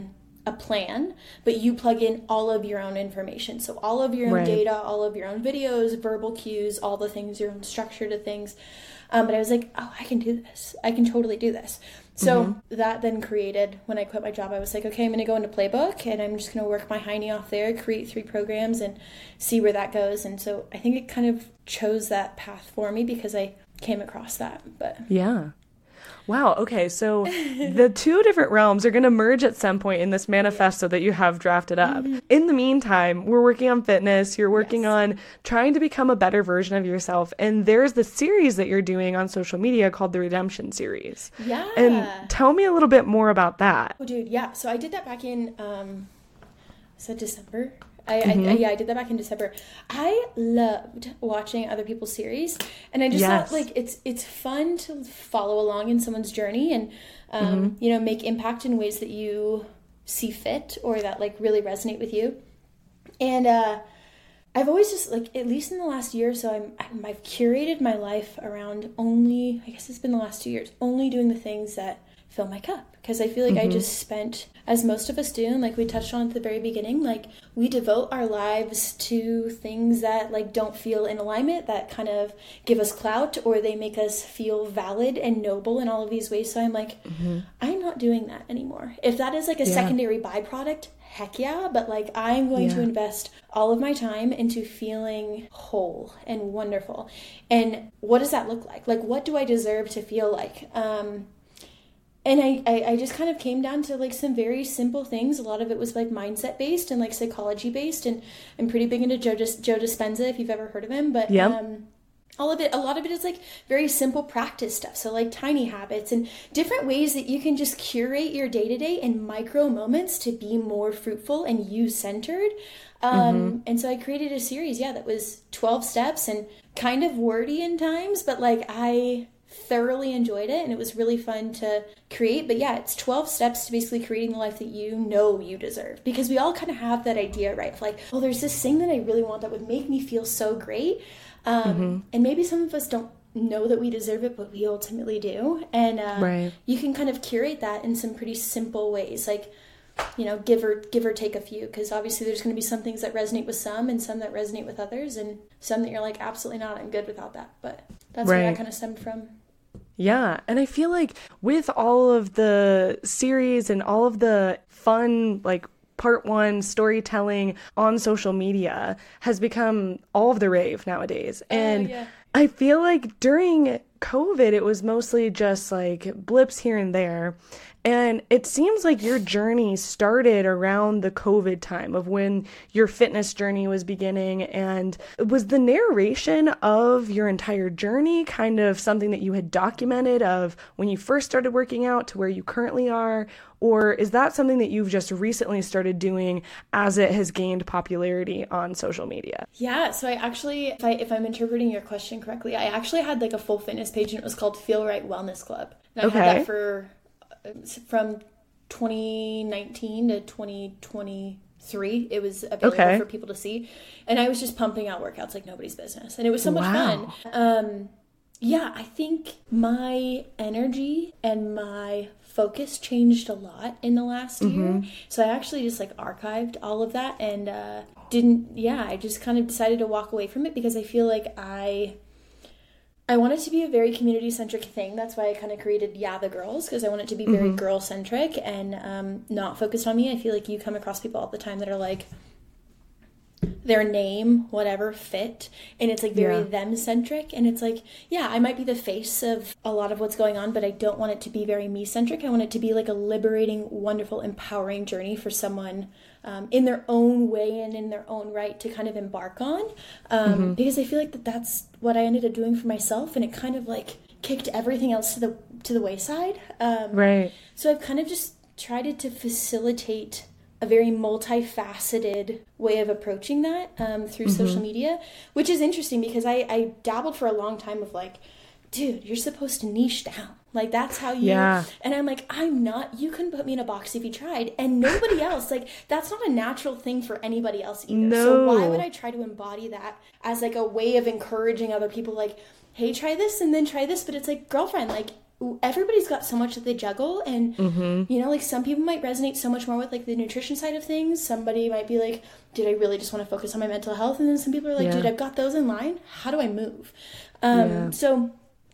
a plan, but you plug in all of your own information. So all of your own Right. data, all of your own videos, verbal cues, all the things, your own structure to things. Um, but I was like, oh, I can do this. I can totally do this. So mm-hmm. that then created, when I quit my job, I was like, okay, I'm going to go into Playbook and I'm just going to work my hiney off there, create three programs and see where that goes. And so I think it kind of chose that path for me because I came across that. But yeah. Wow. Okay. So the two different realms are going to merge at some point in this manifesto that you have drafted up. Mm-hmm. In the meantime, we're working on fitness. You're working yes. on trying to become a better version of yourself. And there's the series that you're doing on social media called the Redemption Series. Yeah. And tell me a little bit more about that. Oh, dude. Yeah. So I did that back in, um, was that December? I, mm-hmm. I, yeah, I did that back in December. I loved watching other people's series, and I just yes. thought like it's it's fun to follow along in someone's journey and um, mm-hmm. you know, make impact in ways that you see fit or that like really resonate with you. And uh, I've always just like, at least in the last year or so, I'm, I'm I've curated my life around only, I guess it's been the last two years, only doing the things that fill my cup. Because I feel like mm-hmm. I just spent, as most of us do, and like we touched on at the very beginning, like we devote our lives to things that like don't feel in alignment, that kind of give us clout, or they make us feel valid and noble in all of these ways. So I'm like, mm-hmm. I'm not doing that anymore. If that is like a yeah. secondary byproduct, heck yeah. But like I'm going yeah. to invest all of my time into feeling whole and wonderful. And what does that look like? Like, what do I deserve to feel like? Um, And I, I, I just kind of came down to like some very simple things. A lot of it was like mindset based and like psychology based. And I'm pretty big into Joe, Dis- Joe Dispenza, if you've ever heard of him. But yep. um, all of it, a lot of it is like very simple practice stuff. So like tiny habits and different ways that you can just curate your day to day and micro moments to be more fruitful and you centered. Um, mm-hmm. And so I created a series, yeah, that was twelve steps and kind of wordy in times, but like I thoroughly enjoyed it and it was really fun to create. But yeah, it's twelve steps to basically creating the life that you know you deserve, because we all kind of have that idea, right? Of like, oh, there's this thing that I really want that would make me feel so great. Um, mm-hmm. And maybe some of us don't know that we deserve it, but we ultimately do. And uh, right. you can kind of curate that in some pretty simple ways, like, you know, give or give or take a few, because obviously there's going to be some things that resonate with some and some that resonate with others, and some that you're like, absolutely not, I'm good without that. But that's right. where that kind of stemmed from. Yeah. And I feel like with all of the series and all of the fun, like part one storytelling on social media has become all of the rave nowadays. And oh, yeah. I feel like during COVID, it was mostly just like blips here and there. And it seems like your journey started around the COVID time of when your fitness journey was beginning. And was the narration of your entire journey kind of something that you had documented of when you first started working out to where you currently are? Or is that something that you've just recently started doing as it has gained popularity on social media? Yeah, so I actually, if, I, if I'm interpreting your question correctly, I actually had like a full fitness page and it was called Feel Right Wellness Club. And I okay. had that for... from twenty nineteen to twenty twenty-three, it was available okay. for people to see, and I was just pumping out workouts like nobody's business, and it was so much wow. fun. Um, yeah, I think my energy and my focus changed a lot in the last mm-hmm. year, so I actually just like archived all of that and uh, didn't. Yeah, I just kind of decided to walk away from it because I feel like I. I want it to be a very community-centric thing. That's why I kind of created Yeah the Girls, because I want it to be very mm-hmm. girl-centric and um, not focused on me. I feel like you come across people all the time that are like, their name, whatever, fit, and it's like very yeah. them-centric. And it's like, yeah, I might be the face of a lot of what's going on, but I don't want it to be very me-centric. I want it to be like a liberating, wonderful, empowering journey for someone um, in their own way and in their own right to kind of embark on. Um, mm-hmm. Because I feel like that that's what I ended up doing for myself, and it kind of like kicked everything else to the to the wayside. Um, right. So I've kind of just tried to facilitate a very multifaceted way of approaching that um, through mm-hmm. social media, which is interesting because I, I dabbled for a long time of like, dude, you're supposed to niche down. Like, that's how you, yeah. and I'm like, I'm not, you couldn't put me in a box if you tried. And nobody else, like, that's not a natural thing for anybody else either. No. So why would I try to embody that as like a way of encouraging other people, like, hey, try this and then try this. But it's like, girlfriend, like, everybody's got so much that they juggle, and mm-hmm. you know, like some people might resonate so much more with like the nutrition side of things. Somebody might be like, dude, I really just want to focus on my mental health. And then some people are like, yeah. dude, I've got those in line. How do I move? Um, yeah. So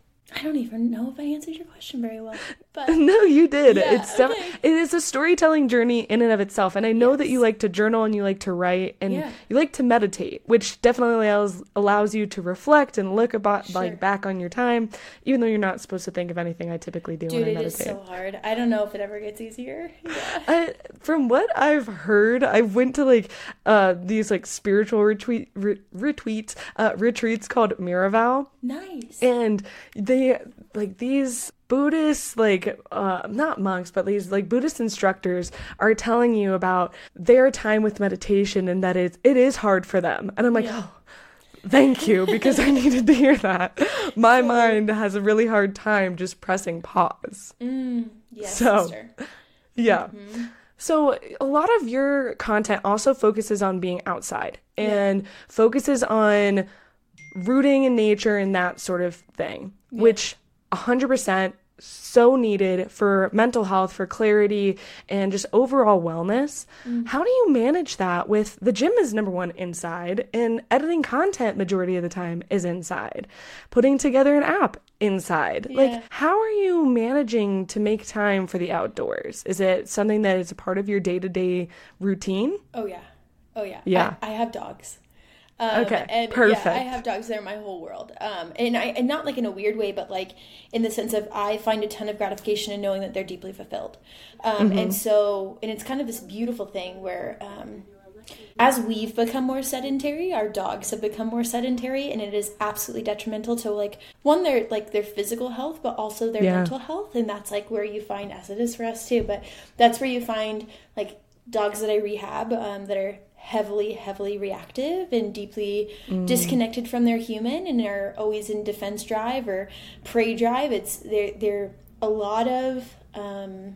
I don't even know if I answered your question very well. But no, you did. Yeah, it's def- okay. It is a storytelling journey in and of itself. And I know yes. that you like to journal and you like to write and yeah. you like to meditate, which definitely allows allows you to reflect and look about sure. like back on your time, even though you're not supposed to think of anything. I typically do Dude, when I it meditate. is so hard. I don't know if it ever gets easier. Yeah. I, from what I've heard, I went to like uh these like spiritual retweet re- retweets uh retreats called Miraval. Nice. And they like these Buddhist, like, uh, not monks, but these, like, Buddhist instructors are telling you about their time with meditation and that it, it is hard for them. And I'm like, yeah. oh, thank you, because I needed to hear that. My Sure. mind has a really hard time just pressing pause. Mm, yes, So, sister. Yeah. Mm-hmm. So a lot of your content also focuses on being outside and yeah. focuses on rooting in nature and that sort of thing, yeah. which one hundred percent so needed for mental health, for clarity, and just overall wellness. Mm. How do you manage that with the gym is number one inside and editing content majority of the time is inside, putting together an app inside? Yeah. Like, how are you managing to make time for the outdoors? Is it something that is a part of your day-to-day routine? Oh, yeah. Oh, yeah. Yeah. I, I have dogs. Um, okay, and perfect. Yeah, I have dogs. They're my whole world. Um, and I, and not like in a weird way, but like in the sense of I find a ton of gratification in knowing that they're deeply fulfilled. Um, mm-hmm. And so, and it's kind of this beautiful thing where, um, as we've become more sedentary, our dogs have become more sedentary, and it is absolutely detrimental to like one, their like their physical health, but also their yeah. mental health. And that's like where you find, as it is for us too, but that's where you find like dogs that I rehab um, that are heavily, heavily reactive and deeply mm. disconnected from their human and are always in defense drive or prey drive. It's they're, they're a lot of um,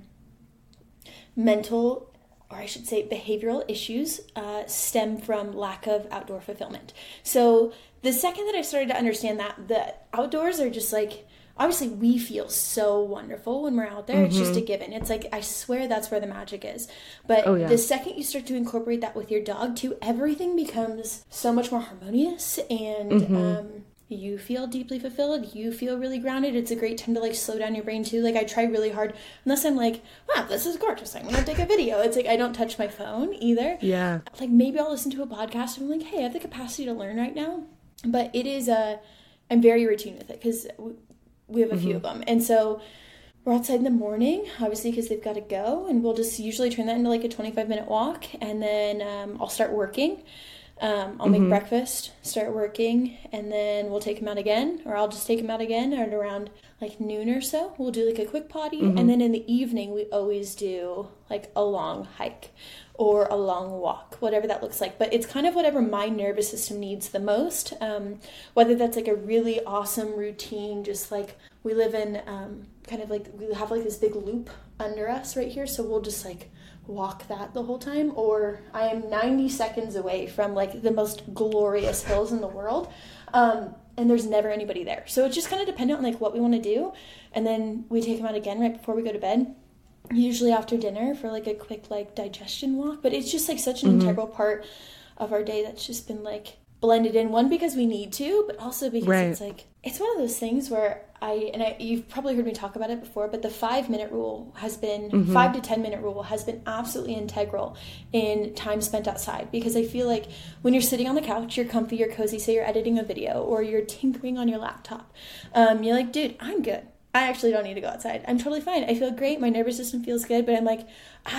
mental, or I should say behavioral issues uh, stem from lack of outdoor fulfillment. So the second that I started to understand that, the outdoors are just like, obviously we feel so wonderful when we're out there. Mm-hmm. It's just a given. It's like, I swear that's where the magic is. But oh, yeah. the second you start to incorporate that with your dog too, everything becomes so much more harmonious, and mm-hmm. um, you feel deeply fulfilled. You feel really grounded. It's a great time to like slow down your brain too. Like I try really hard, unless I'm like, wow, this is gorgeous, I'm going to take a video. It's like, I don't touch my phone either. Yeah. Like maybe I'll listen to a podcast and I'm like, hey, I have the capacity to learn right now. But it is a, I'm very routine with it because we have a few mm-hmm. of them. And so we're outside in the morning, obviously, because they've got to go. And we'll just usually turn that into like a twenty-five minute walk. And then um, I'll start working. Um, I'll mm-hmm. make breakfast, start working, and then we'll take him out again. Or I'll just take him out again at around like noon or so. We'll do like a quick potty. Mm-hmm. And then in the evening, we always do like a long hike or a long walk, whatever that looks like. But it's kind of whatever my nervous system needs the most. Um, whether that's like a really awesome routine, just like we live in um, kind of like, we have like this big loop under us right here. So we'll just like walk that the whole time. Or I am ninety seconds away from like the most glorious hills in the world. Um, and there's never anybody there. So it's just kind of dependent on like what we want to do. And then we take him out again right before we go to bed. Usually after dinner for like a quick like digestion walk, but it's just like such an mm-hmm. integral part of our day that's just been like blended in, one because we need to, but also because right. it's like it's one of those things where I and I you've probably heard me talk about it before, but the five minute rule has been mm-hmm. five to ten minute rule has been absolutely integral in time spent outside, because I feel like when you're sitting on the couch, you're comfy, you're cozy, say you're editing a video or you're tinkering on your laptop, um, you're like, dude, I'm good. I actually don't need to go outside. I'm totally fine. I feel great. My nervous system feels good, but I'm like,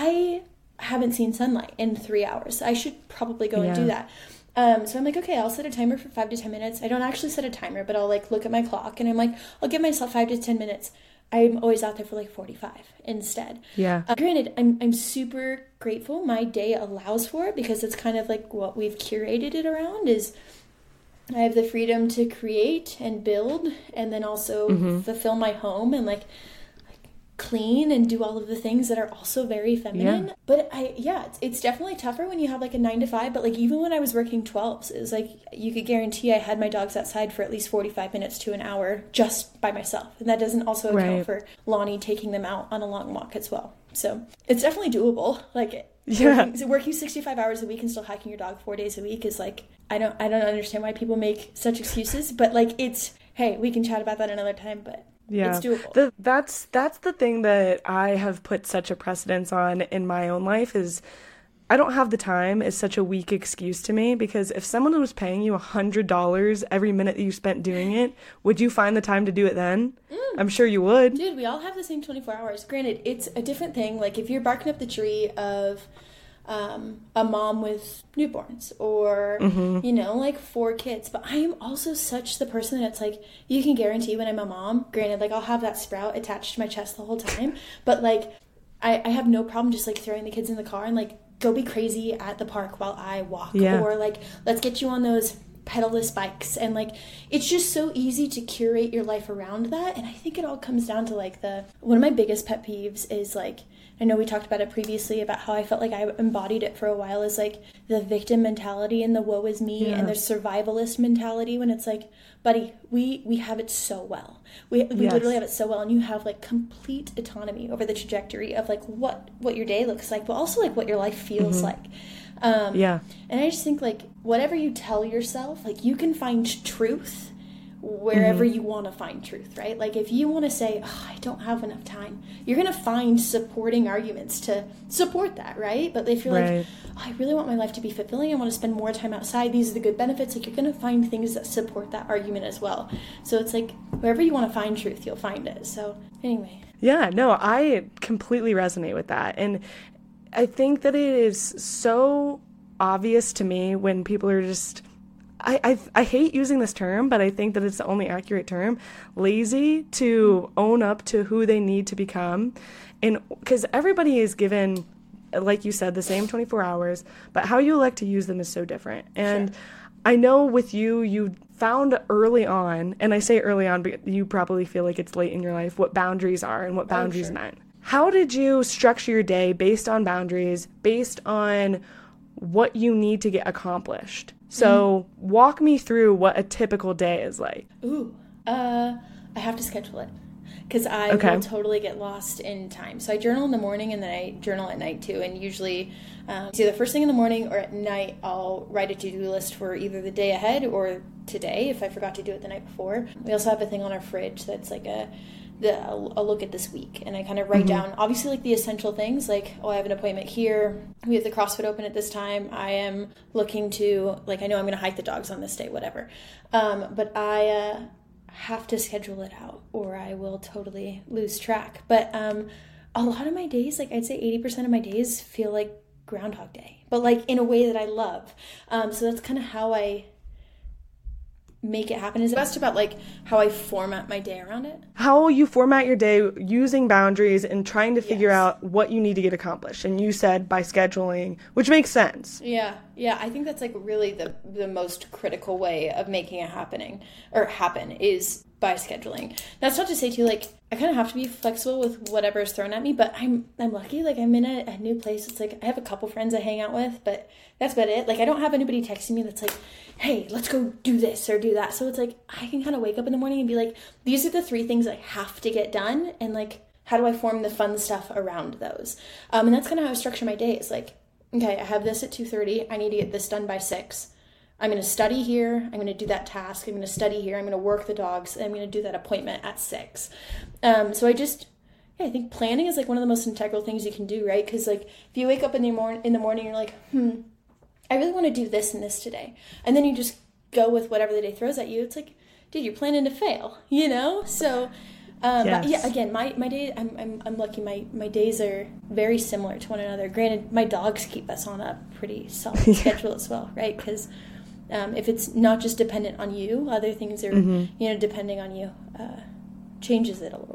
I haven't seen sunlight in three hours. I should probably go yeah. and do that. Um, so I'm like, okay, I'll set a timer for five to ten minutes. I don't actually set a timer, but I'll like look at my clock and I'm like, I'll give myself five to ten minutes. I'm always out there for like forty-five instead. Yeah. Uh, granted, I'm I'm super grateful. My day allows for it because it's kind of like what we've curated it around is I have the freedom to create and build and then also mm-hmm. fulfill my home and like, like clean and do all of the things that are also very feminine. Yeah. But I, yeah, it's, it's definitely tougher when you have like a nine to five, but like even when I was working twelves, it was like, you could guarantee I had my dogs outside for at least forty-five minutes to an hour just by myself. And that doesn't also account Right. for Lonnie taking them out on a long walk as well. So it's definitely doable. Like Yeah. working, working sixty-five hours a week and still hiking your dog four days a week is like, I don't, I don't understand why people make such excuses, but like it's, hey, we can chat about that another time, but Yeah, it's doable. The, that's that's the thing that I have put such a precedence on in my own life is I don't have the time is such a weak excuse to me, because if someone was paying you one hundred dollars every minute that you spent doing it, would you find the time to do it then? Mm. I'm sure you would. Dude, we all have the same twenty-four hours. Granted, it's a different thing. Like if you're barking up the tree of um, a mom with newborns or, mm-hmm. you know, like four kids. But I am also such the person that it's like, you can guarantee when I'm a mom, granted, like I'll have that sprout attached to my chest the whole time. But like, I, I have no problem just like throwing the kids in the car and like, go be crazy at the park while I walk. Yeah. Or like, let's get you on those pedalless bikes. And like, it's just so easy to curate your life around that. And I think it all comes down to like the, one of my biggest pet peeves is like, I know we talked about it previously about how I felt like I embodied it for a while, is like the victim mentality and the woe is me yeah. and the survivalist mentality, when it's like, buddy, we, we have it so well. We we yes. literally have it so well, and you have like complete autonomy over the trajectory of like what, what your day looks like, but also like what your life feels mm-hmm. like. Um, yeah. And I just think like whatever you tell yourself, like you can find truth wherever mm-hmm. you want to find truth, right? Like if you want to say, oh, I don't have enough time, you're going to find supporting arguments to support that, right? But if you're right. like, oh, I really want my life to be fulfilling, I want to spend more time outside, these are the good benefits, like you're going to find things that support that argument as well. So it's like wherever you want to find truth, you'll find it. So anyway. Yeah, no, I completely resonate with that. And I think that it is so obvious to me when people are just, I, I I hate using this term, but I think that it's the only accurate term, lazy to own up to who they need to become. And because everybody is given, like you said, the same twenty-four hours, but how you elect to use them is so different. And sure. I know with you, you found early on, and I say early on, but you probably feel like it's late in your life, what boundaries are and what boundaries oh, sure. meant. How did you structure your day based on boundaries, based on what you need to get accomplished? So mm. walk me through what a typical day is like. Ooh, uh, I have to schedule it because I okay. will totally get lost in time. So I journal in the morning and then I journal at night too. And usually um, it's either first thing in the morning or at night I'll write a to-do list for either the day ahead or today if I forgot to do it the night before. We also have a thing on our fridge that's like a The, a look at this week, and I kind of write mm-hmm. down obviously like the essential things, like, oh, I have an appointment here, we have the CrossFit Open at this time, I am looking to, like, I know I'm going to hike the dogs on this day, whatever, um, but I uh, have to schedule it out or I will totally lose track. But um, a lot of my days, like I'd say eighty percent of my days feel like Groundhog Day, but like in a way that I love, um, so that's kind of how I make it happen. Is it best about like how I format my day around it? How you format your day using boundaries and trying to figure yes. out what you need to get accomplished. And you said by scheduling, which makes sense. Yeah. Yeah. I think that's like really the, the most critical way of making it happening or happen is by scheduling. That's not to say too, like, I kind of have to be flexible with whatever is thrown at me, but I'm I'm lucky. Like, I'm in a, a new place. It's like I have a couple friends I hang out with, but that's about it. Like, I don't have anybody texting me that's like, hey, let's go do this or do that. So it's like I can kind of wake up in the morning and be like, these are the three things I have to get done, and like, how do I form the fun stuff around those? Um, and that's kind of how I structure my day. It's like, okay, I have this at two thirty. I need to get this done by six. I'm going to study here. I'm going to do that task. I'm going to study here. I'm going to work the dogs. And I'm going to do that appointment at six. Um, so I just, yeah, I think planning is like one of the most integral things you can do, right? Because like if you wake up in the, mor- in the morning, you're like, hmm, I really want to do this and this today. And then you just go with whatever the day throws at you. It's like, dude, you're planning to fail, you know? So um, yes. but yeah, again, my, my day, I'm, I'm, I'm lucky. My, my days are very similar to one another. Granted, my dogs keep us on a pretty solid yeah. schedule as well, right? Because Um, if it's not just dependent on you, other things are, mm-hmm. you know, depending on you, uh, changes it a little bit.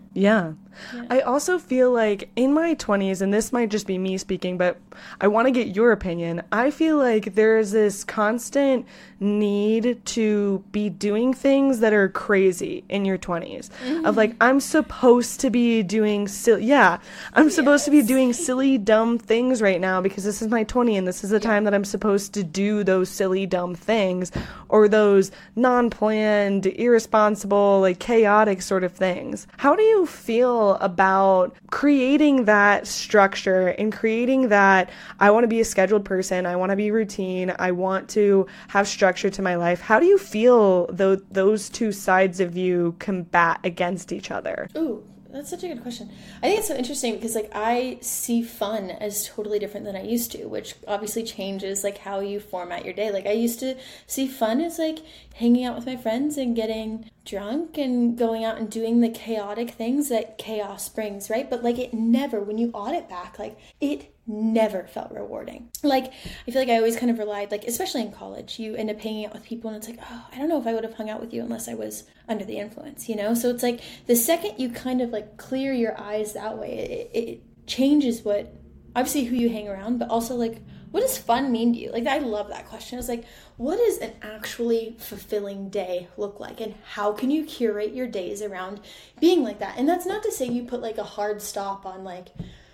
Yeah. Yeah. I also feel like in my twenties, and this might just be me speaking, but I want to get your opinion. I feel like there's this constant need to be doing things that are crazy in your twenties. Mm-hmm. Of like, I'm supposed to be doing silly, yeah, I'm yes. supposed to be doing silly, dumb things right now because this is my twenty and this is the yeah. time that I'm supposed to do those silly, dumb things or those non-planned, irresponsible, like chaotic sort of things. How do you feel about creating that structure and creating that I want to be a scheduled person, I want to be routine, I want to have structure to my life? How do you feel th- those two sides of you combat against each other? Ooh, that's such a good question. I think it's so interesting because like I see fun as totally different than I used to, which obviously changes like how you format your day. Like I used to see fun as like hanging out with my friends and getting drunk and going out and doing the chaotic things that chaos brings, right? But like it never, when you audit back, like it never felt rewarding. Like I feel like I always kind of relied, like especially in college, you end up hanging out with people and it's like, oh, I don't know if I would have hung out with you unless I was under the influence, you know? So it's like the second you kind of like clear your eyes that way, it, it changes what, obviously who you hang around, but also like, what does fun mean to you? Like, I love that question. It's like, what does an actually fulfilling day look like? And how can you curate your days around being like that? And that's not to say you put like a hard stop on like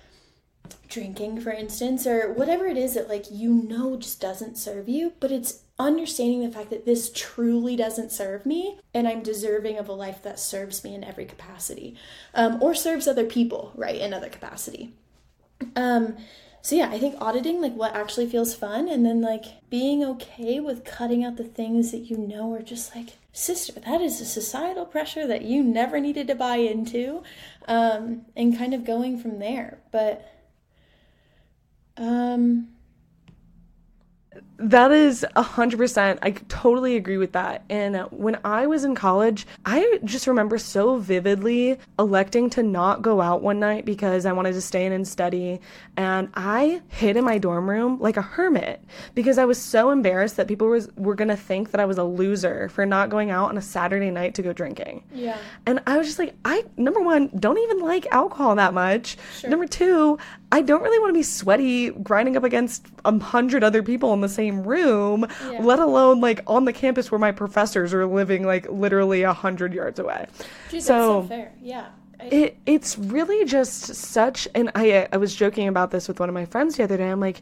drinking, for instance, or whatever it is that like, you know, just doesn't serve you, but it's understanding the fact that this truly doesn't serve me and I'm deserving of a life that serves me in every capacity, um, or serves other people, right, in other capacity. Um, So yeah, I think auditing like what actually feels fun and then like being okay with cutting out the things that you know are just like, sister, that is a societal pressure that you never needed to buy into, um, and kind of going from there. But um that is a hundred percent. I totally agree with that. And when I was in college, I just remember so vividly electing to not go out one night because I wanted to stay in and study. And I hid in my dorm room like a hermit because I was so embarrassed that people was, were going to think that I was a loser for not going out on a Saturday night to go drinking. Yeah. And I was just like, I, number one, don't even like alcohol that much. Sure. Number two, I don't really want to be sweaty grinding up against a hundred other people in the same room, yeah. let alone like on the campus where my professors are living like literally a hundred yards away. Dude, that's so, so fair. Yeah. I... It it's really just such, and I I was joking about this with one of my friends the other day. I'm like,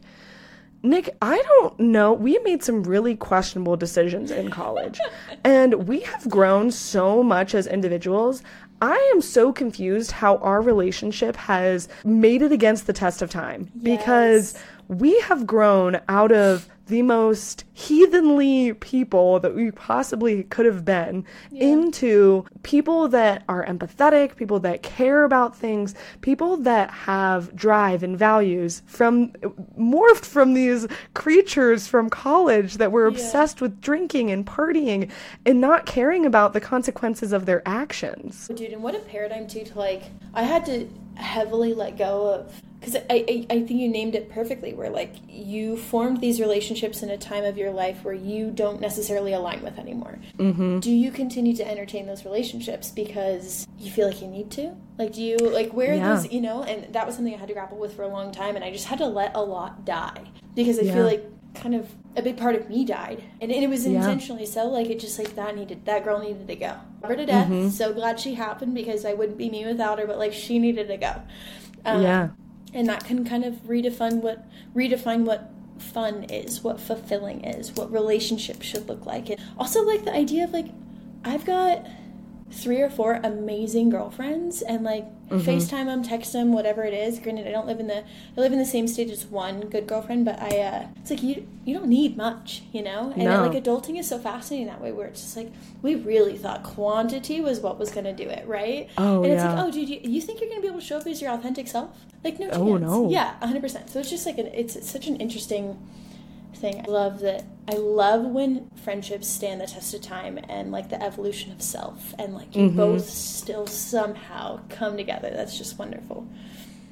Nick, I don't know. We made some really questionable decisions in college, and we have grown so much as individuals. I am so confused how our relationship has made it against the test of time, yes. because we have grown out of the most heathenly people that we possibly could have been, yeah. into people that are empathetic, people that care about things, people that have drive and values, from morphed from these creatures from college that were obsessed yeah. with drinking and partying and not caring about the consequences of their actions. Dude, and what a paradigm too, to like, I had to heavily let go of, because I, I, I think you named it perfectly, where like you formed these relationships in a time of your life where you don't necessarily align with anymore. Mm-hmm. Do you continue to entertain those relationships because you feel like you need to? Like, do you, like, where yeah. are those, you know? And that was something I had to grapple with for a long time, and I just had to let a lot die, because I yeah. feel like kind of a big part of me died, and, and it was yeah. intentionally so. Like, it just like that needed, that girl needed to go. Love her to death. Mm-hmm. So glad she happened, because I wouldn't be me without her, but like she needed to go. Um, yeah. And that can kind of redefine what redefine what fun is, what fulfilling is, what relationships should look like. And also like the idea of like, I've got three or four amazing girlfriends, and like mm-hmm. FaceTime them, text them, whatever it is. Granted, I don't live in the I live in the same state as one good girlfriend, but I uh, it's like you you don't need much, you know. And no. it, like adulting is so fascinating that way, where it's just like we really thought quantity was what was going to do it, right? Oh, and it's yeah. like, oh, dude, you, you think you're going to be able to show up as your authentic self? Like, no chance. Oh, no. Yeah, one hundred percent. So it's just like an, it's, it's such an interesting thing. I love that. I love when friendships stand the test of time, and like the evolution of self, and like you mm-hmm. both still somehow come together. That's just wonderful.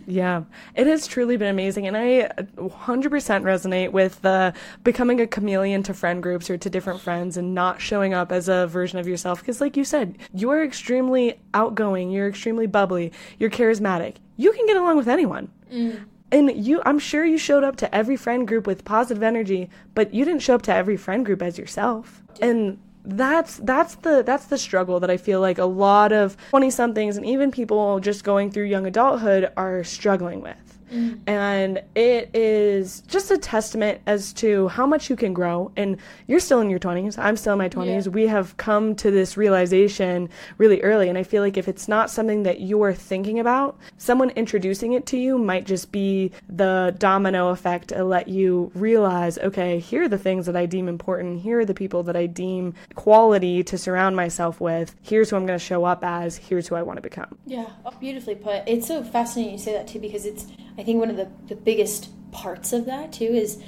Yeah, it has truly been amazing. And I one hundred percent resonate with the becoming a chameleon to friend groups or to different friends and not showing up as a version of yourself. Because like you said, you are extremely outgoing. You're extremely bubbly. You're charismatic. You can get along with anyone. Mm. And you, I'm sure you showed up to every friend group with positive energy, but you didn't show up to every friend group as yourself. And That's that's the that's the struggle that I feel like a lot of twenty-somethings and even people just going through young adulthood are struggling with. Mm. And it is just a testament as to how much you can grow. And you're still in your twenties. I'm still in my twenties. Yeah. We have come to this realization really early. And I feel like if it's not something that you're thinking about, someone introducing it to you might just be the domino effect to let you realize, okay, here are the things that I deem important. Here are the people that I deem quality to surround myself with. Here's who I'm going to show up as. Here's who I want to become. Yeah, beautifully put. It's so fascinating you say that too, because it's, I think one of the, the biggest parts of that too is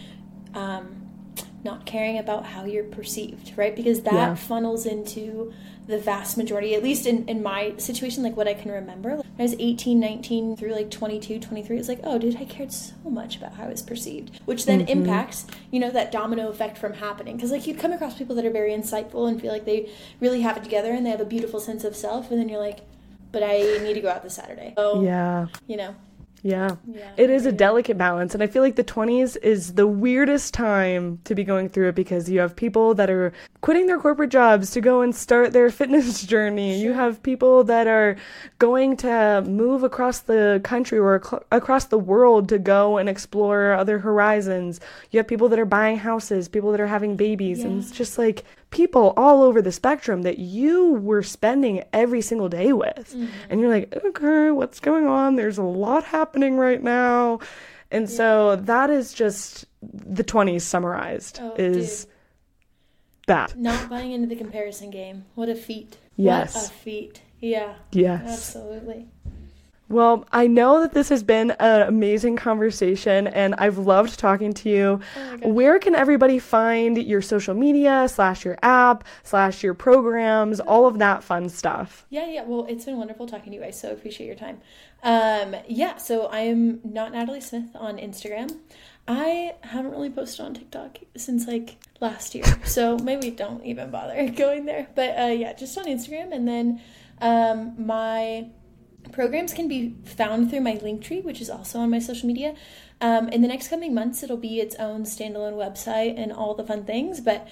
um, not caring about how you're perceived, right? Because that yeah. funnels into the vast majority, at least in, in my situation, like what I can remember. When I was eighteen, nineteen through like twenty-two, twenty-three, it's like, oh, dude, I cared so much about how I was perceived, which then mm-hmm. impacts, you know, that domino effect from happening. Because like you'd come across people that are very insightful and feel like they really have it together and they have a beautiful sense of self. And then you're like, but I need to go out this Saturday. So, yeah. you know. Yeah. yeah, it is a delicate balance. And I feel like the twenties is the weirdest time to be going through it because you have people that are quitting their corporate jobs to go and start their fitness journey. Sure. You have people that are going to move across the country or ac- across the world to go and explore other horizons. You have people that are buying houses, people that are having babies. Yeah. And it's just like people all over the spectrum that you were spending every single day with. Mm-hmm. And you're like, okay, what's going on? There's a lot happening right now. And yeah. so that is just the twenties summarized oh, is dude. that. Not buying into the comparison game. What a feat. Yes. What a feat. Yeah. Yes. Absolutely. Well, I know that this has been an amazing conversation and I've loved talking to you. Oh Where can everybody find your social media slash your app slash your programs, all of that fun stuff? Yeah, yeah. Well, it's been wonderful talking to you. I so appreciate your time. Um, yeah, so I am Not Natalie Smith on Instagram. I haven't really posted on TikTok since like last year, so maybe don't even bother going there. But uh, yeah, just on Instagram. And then um, my programs can be found through my Linktree, which is also on my social media. Um, in the next coming months, it'll be its own standalone website and all the fun things. But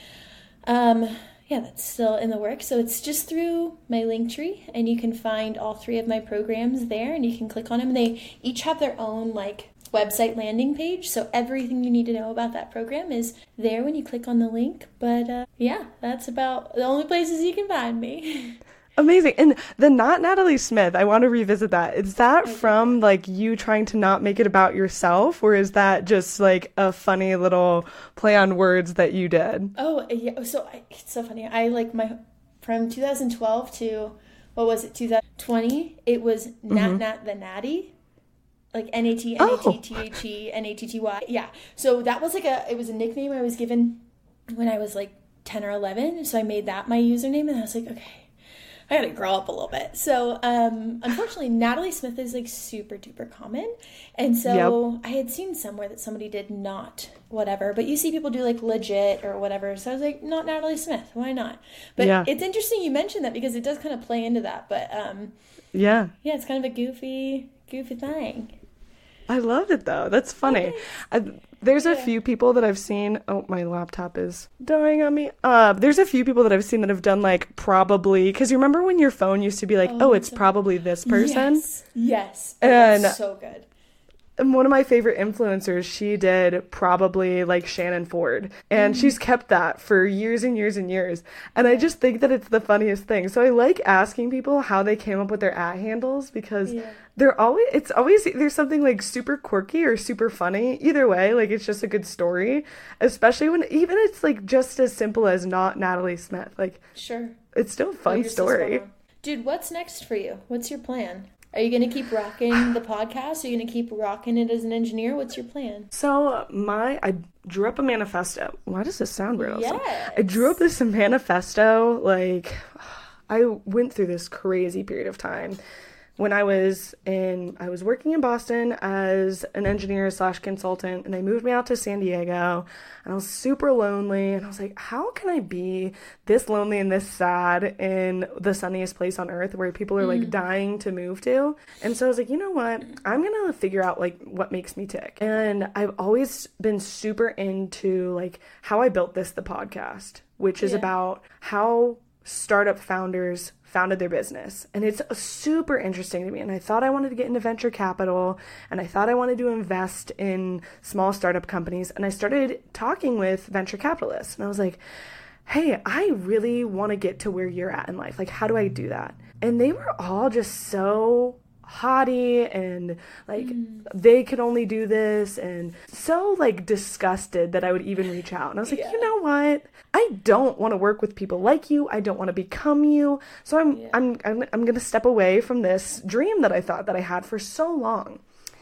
um, yeah, that's still in the works. So it's just through my Linktree, and you can find all three of my programs there, and you can click on them. And they each have their own like website landing page. So everything you need to know about that program is there when you click on the link. But uh, yeah, that's about the only places you can find me. Amazing. And the Not Natalie Smith, I want to revisit that. Is that okay. from like you trying to not make it about yourself, or is that just like a funny little play on words that you did? Oh, yeah. So I, it's so funny. I like my, from two thousand twelve to, what was it, two thousand twenty, it was Nat mm-hmm. Nat the Natty. Like N A T, N A T T H E, N A T T Y. Yeah. So that was like a, it was a nickname I was given when I was like ten or eleven. So I made that my username, and I was like, okay, I gotta grow up a little bit. So, um, unfortunately, Natalie Smith is like super duper common. And so yep. I had seen somewhere that somebody did not whatever, but you see people do like legit or whatever. So I was like, not Natalie Smith. Why not? But yeah. it's interesting you mentioned that because it does kind of play into that. But um, yeah, yeah, it's kind of a goofy, goofy thing. I loved it though. That's funny. I, there's a yeah. few people that I've seen. Oh, my laptop is dying on me. Uh, there's a few people that I've seen that have done like probably, because you remember when your phone used to be like, oh, oh it's so probably this person. Yes, yes. And that's so good. And one of my favorite influencers, she did probably like Shannon Ford, and mm. she's kept that for years and years and years. And I just think that it's the funniest thing. So I like asking people how they came up with their at handles, because yeah. they're always, it's always, there's something like super quirky or super funny. Either way, like it's just a good story, especially when even it's like just as simple as Not Natalie Smith. Like, sure, it's still a fun oh, story. So dude, what's next for you? What's your plan? Are you going to keep rocking the podcast? Are you going to keep rocking it as an engineer? What's your plan? So my, I drew up a manifesto. Why does this sound weird? Yes. I drew up this manifesto. Like, I went through this crazy period of time when I was in, I was working in Boston as an engineer slash consultant, and they moved me out to San Diego, and I was super lonely, and I was like, how can I be this lonely and this sad in the sunniest place on earth where people are like mm. dying to move to? And so I was like, you know what, I'm gonna figure out like what makes me tick. And I've always been super into like how I built this, the podcast, which is yeah. about how startup founders founded their business. And it's super interesting to me. And I thought I wanted to get into venture capital, and I thought I wanted to invest in small startup companies. And I started talking with venture capitalists, and I was like, hey, I really want to get to where you're at in life. Like, how do I do that? And they were all just so haughty and like mm. they could only do this, and so like disgusted that I would even reach out. And I was like, yeah. you know what? I don't want to work with people like you. I don't want to become you. So I'm yeah. I'm I'm I'm going to step away from this dream that I thought that I had for so long.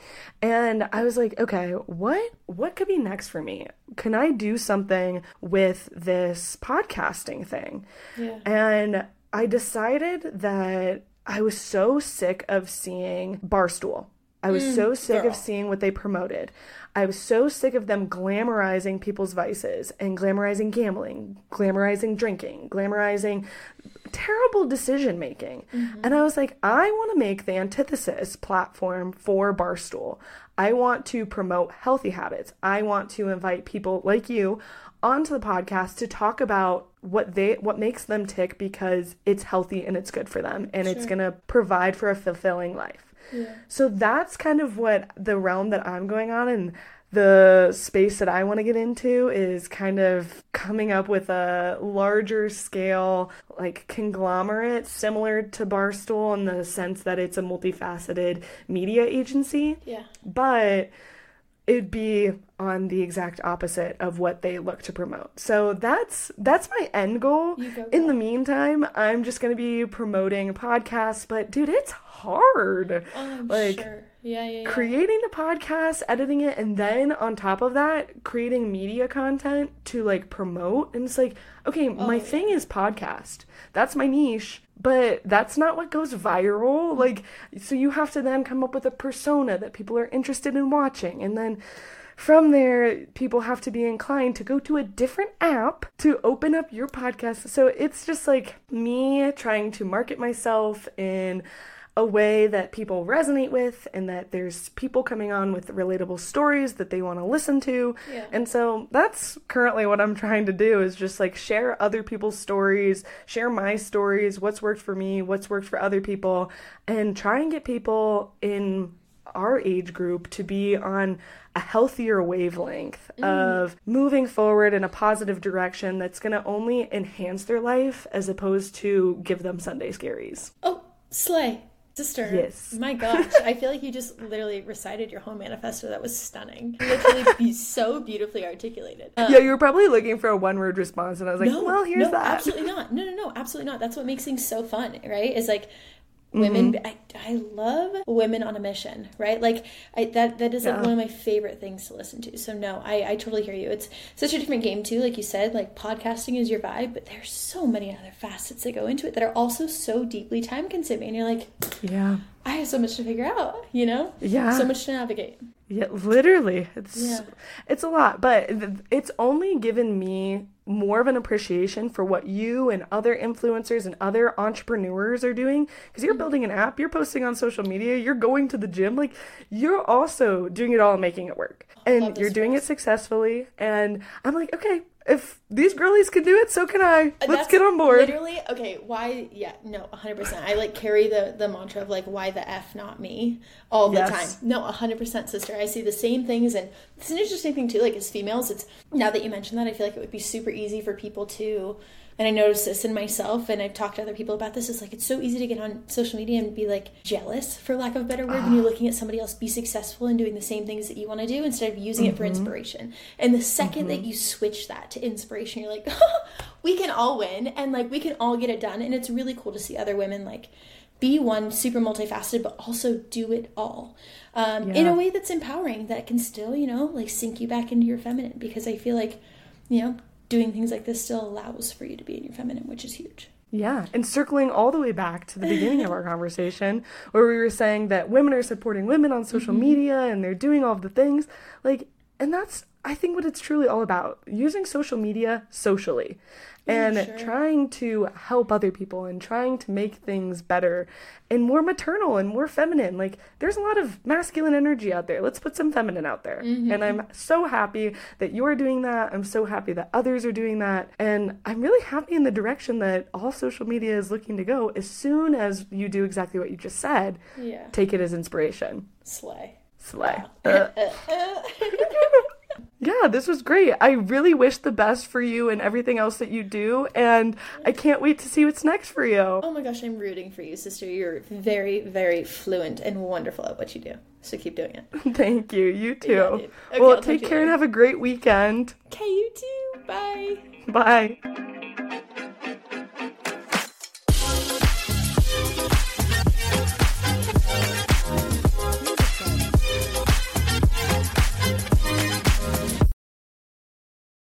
And I was like, okay, what what could be next for me? Can I do something with this podcasting thing? Yeah. And I decided that I was so sick of seeing Barstool. I was mm, so sick girl. of seeing what they promoted. I was so sick of them glamorizing people's vices and glamorizing gambling, glamorizing drinking, glamorizing terrible decision making. Mm-hmm. And I was like, I want to make the antithesis platform for Barstool. I want to promote healthy habits. I want to invite people like you onto the podcast to talk about what they what makes them tick, because it's healthy and it's good for them, and sure. it's going to provide for a fulfilling life. Yeah. So that's kind of what the realm that I'm going on, and the space that I want to get into is kind of coming up with a larger scale, like conglomerate similar to Barstool in the sense that it's a multifaceted media agency. Yeah. But it'd be on the exact opposite of what they look to promote. So that's that's my end goal. In the meantime, I'm just going to be promoting podcasts, but dude, it's hard. Oh, I'm like sure. Yeah, yeah, yeah. Creating the podcast, editing it, and then on top of that, creating media content to like promote. And it's like, okay, oh, my yeah. thing is podcast. That's my niche. But that's not what goes viral. Like, so you have to then come up with a persona that people are interested in watching. And then from there, people have to be inclined to go to a different app to open up your podcast. So it's just like me trying to market myself in a way that people resonate with, and that there's people coming on with relatable stories that they want to listen to. Yeah. And so that's currently what I'm trying to do, is just like share other people's stories, share my stories, what's worked for me, what's worked for other people, and try and get people in our age group to be on a healthier wavelength mm. of moving forward in a positive direction that's going to only enhance their life as opposed to give them Sunday scaries. Oh, slay. Sister, yes. My gosh, I feel like you just literally recited your home manifesto. That was stunning. Literally be so beautifully articulated. Um, yeah, you were probably looking for a one-word response, and I was like, no, well, here's no, that. Absolutely not. No, no, no, absolutely not. That's what makes things so fun, right? Is like women, mm-hmm. I, I love women on a mission, right? Like I, that that is like yeah. one of my favorite things to listen to. So no, I, I totally hear you. It's such a different game too. Like you said, like podcasting is your vibe, but there's so many other facets that go into it that are also so deeply time consuming. And you're like, yeah, I have so much to figure out, you know? Yeah. So much to navigate. Yeah, literally. It's yeah. it's a lot, but it's only given me more of an appreciation for what you and other influencers and other entrepreneurs are doing, because you're building an app, you're posting on social media, you're going to the gym, like you're also doing it all and making it work, and you're doing it successfully. And I'm like, okay, if these girlies can do it, so can I. Let's That's get on board. Literally, okay, why, yeah, no, one hundred percent. I, like, carry the, the mantra of, like, why the F, not me, all the yes. time. No, one hundred percent, sister. I see the same things, and it's an interesting thing, too, like, as females, it's, now that you mentioned that, I feel like it would be super easy for people to, and I noticed this in myself, and I've talked to other people about this, it's like, it's so easy to get on social media and be, like, jealous, for lack of a better word, oh. when you're looking at somebody else be successful and doing the same things that you want to do, instead of using mm-hmm. it for inspiration. And the second mm-hmm. that you switch that to inspiration, you're like, oh, we can all win, and, like, we can all get it done. And it's really cool to see other women, like, be one, super multifaceted, but also do it all um, yeah. in a way that's empowering, that can still, you know, like, sink you back into your feminine. Because I feel like, you know, doing things like this still allows for you to be in your feminine, which is huge. Yeah, and circling all the way back to the beginning of our conversation where we were saying that women are supporting women on social mm-hmm. media and they're doing all of the things, like, and that's, I think, what it's truly all about, using social media socially and mm, sure. trying to help other people and trying to make things better and more maternal and more feminine. Like, there's a lot of masculine energy out there. Let's put some feminine out there. Mm-hmm. And I'm so happy that you're doing that. I'm so happy that others are doing that. And I'm really happy in the direction that all social media is looking to go as soon as you do exactly what you just said. Yeah. Take it as inspiration. Slay. Slay. Wow. Uh. Yeah, this was great. I really wish the best for you and everything else that you do, and I can't wait to see what's next for you. Oh my gosh, I'm rooting for you, sister. You're very, very fluent and wonderful at what you do, so keep doing it. Thank you. You too. Yeah, okay, well, I'll take care and have a great weekend. Okay, you too. Bye. Bye.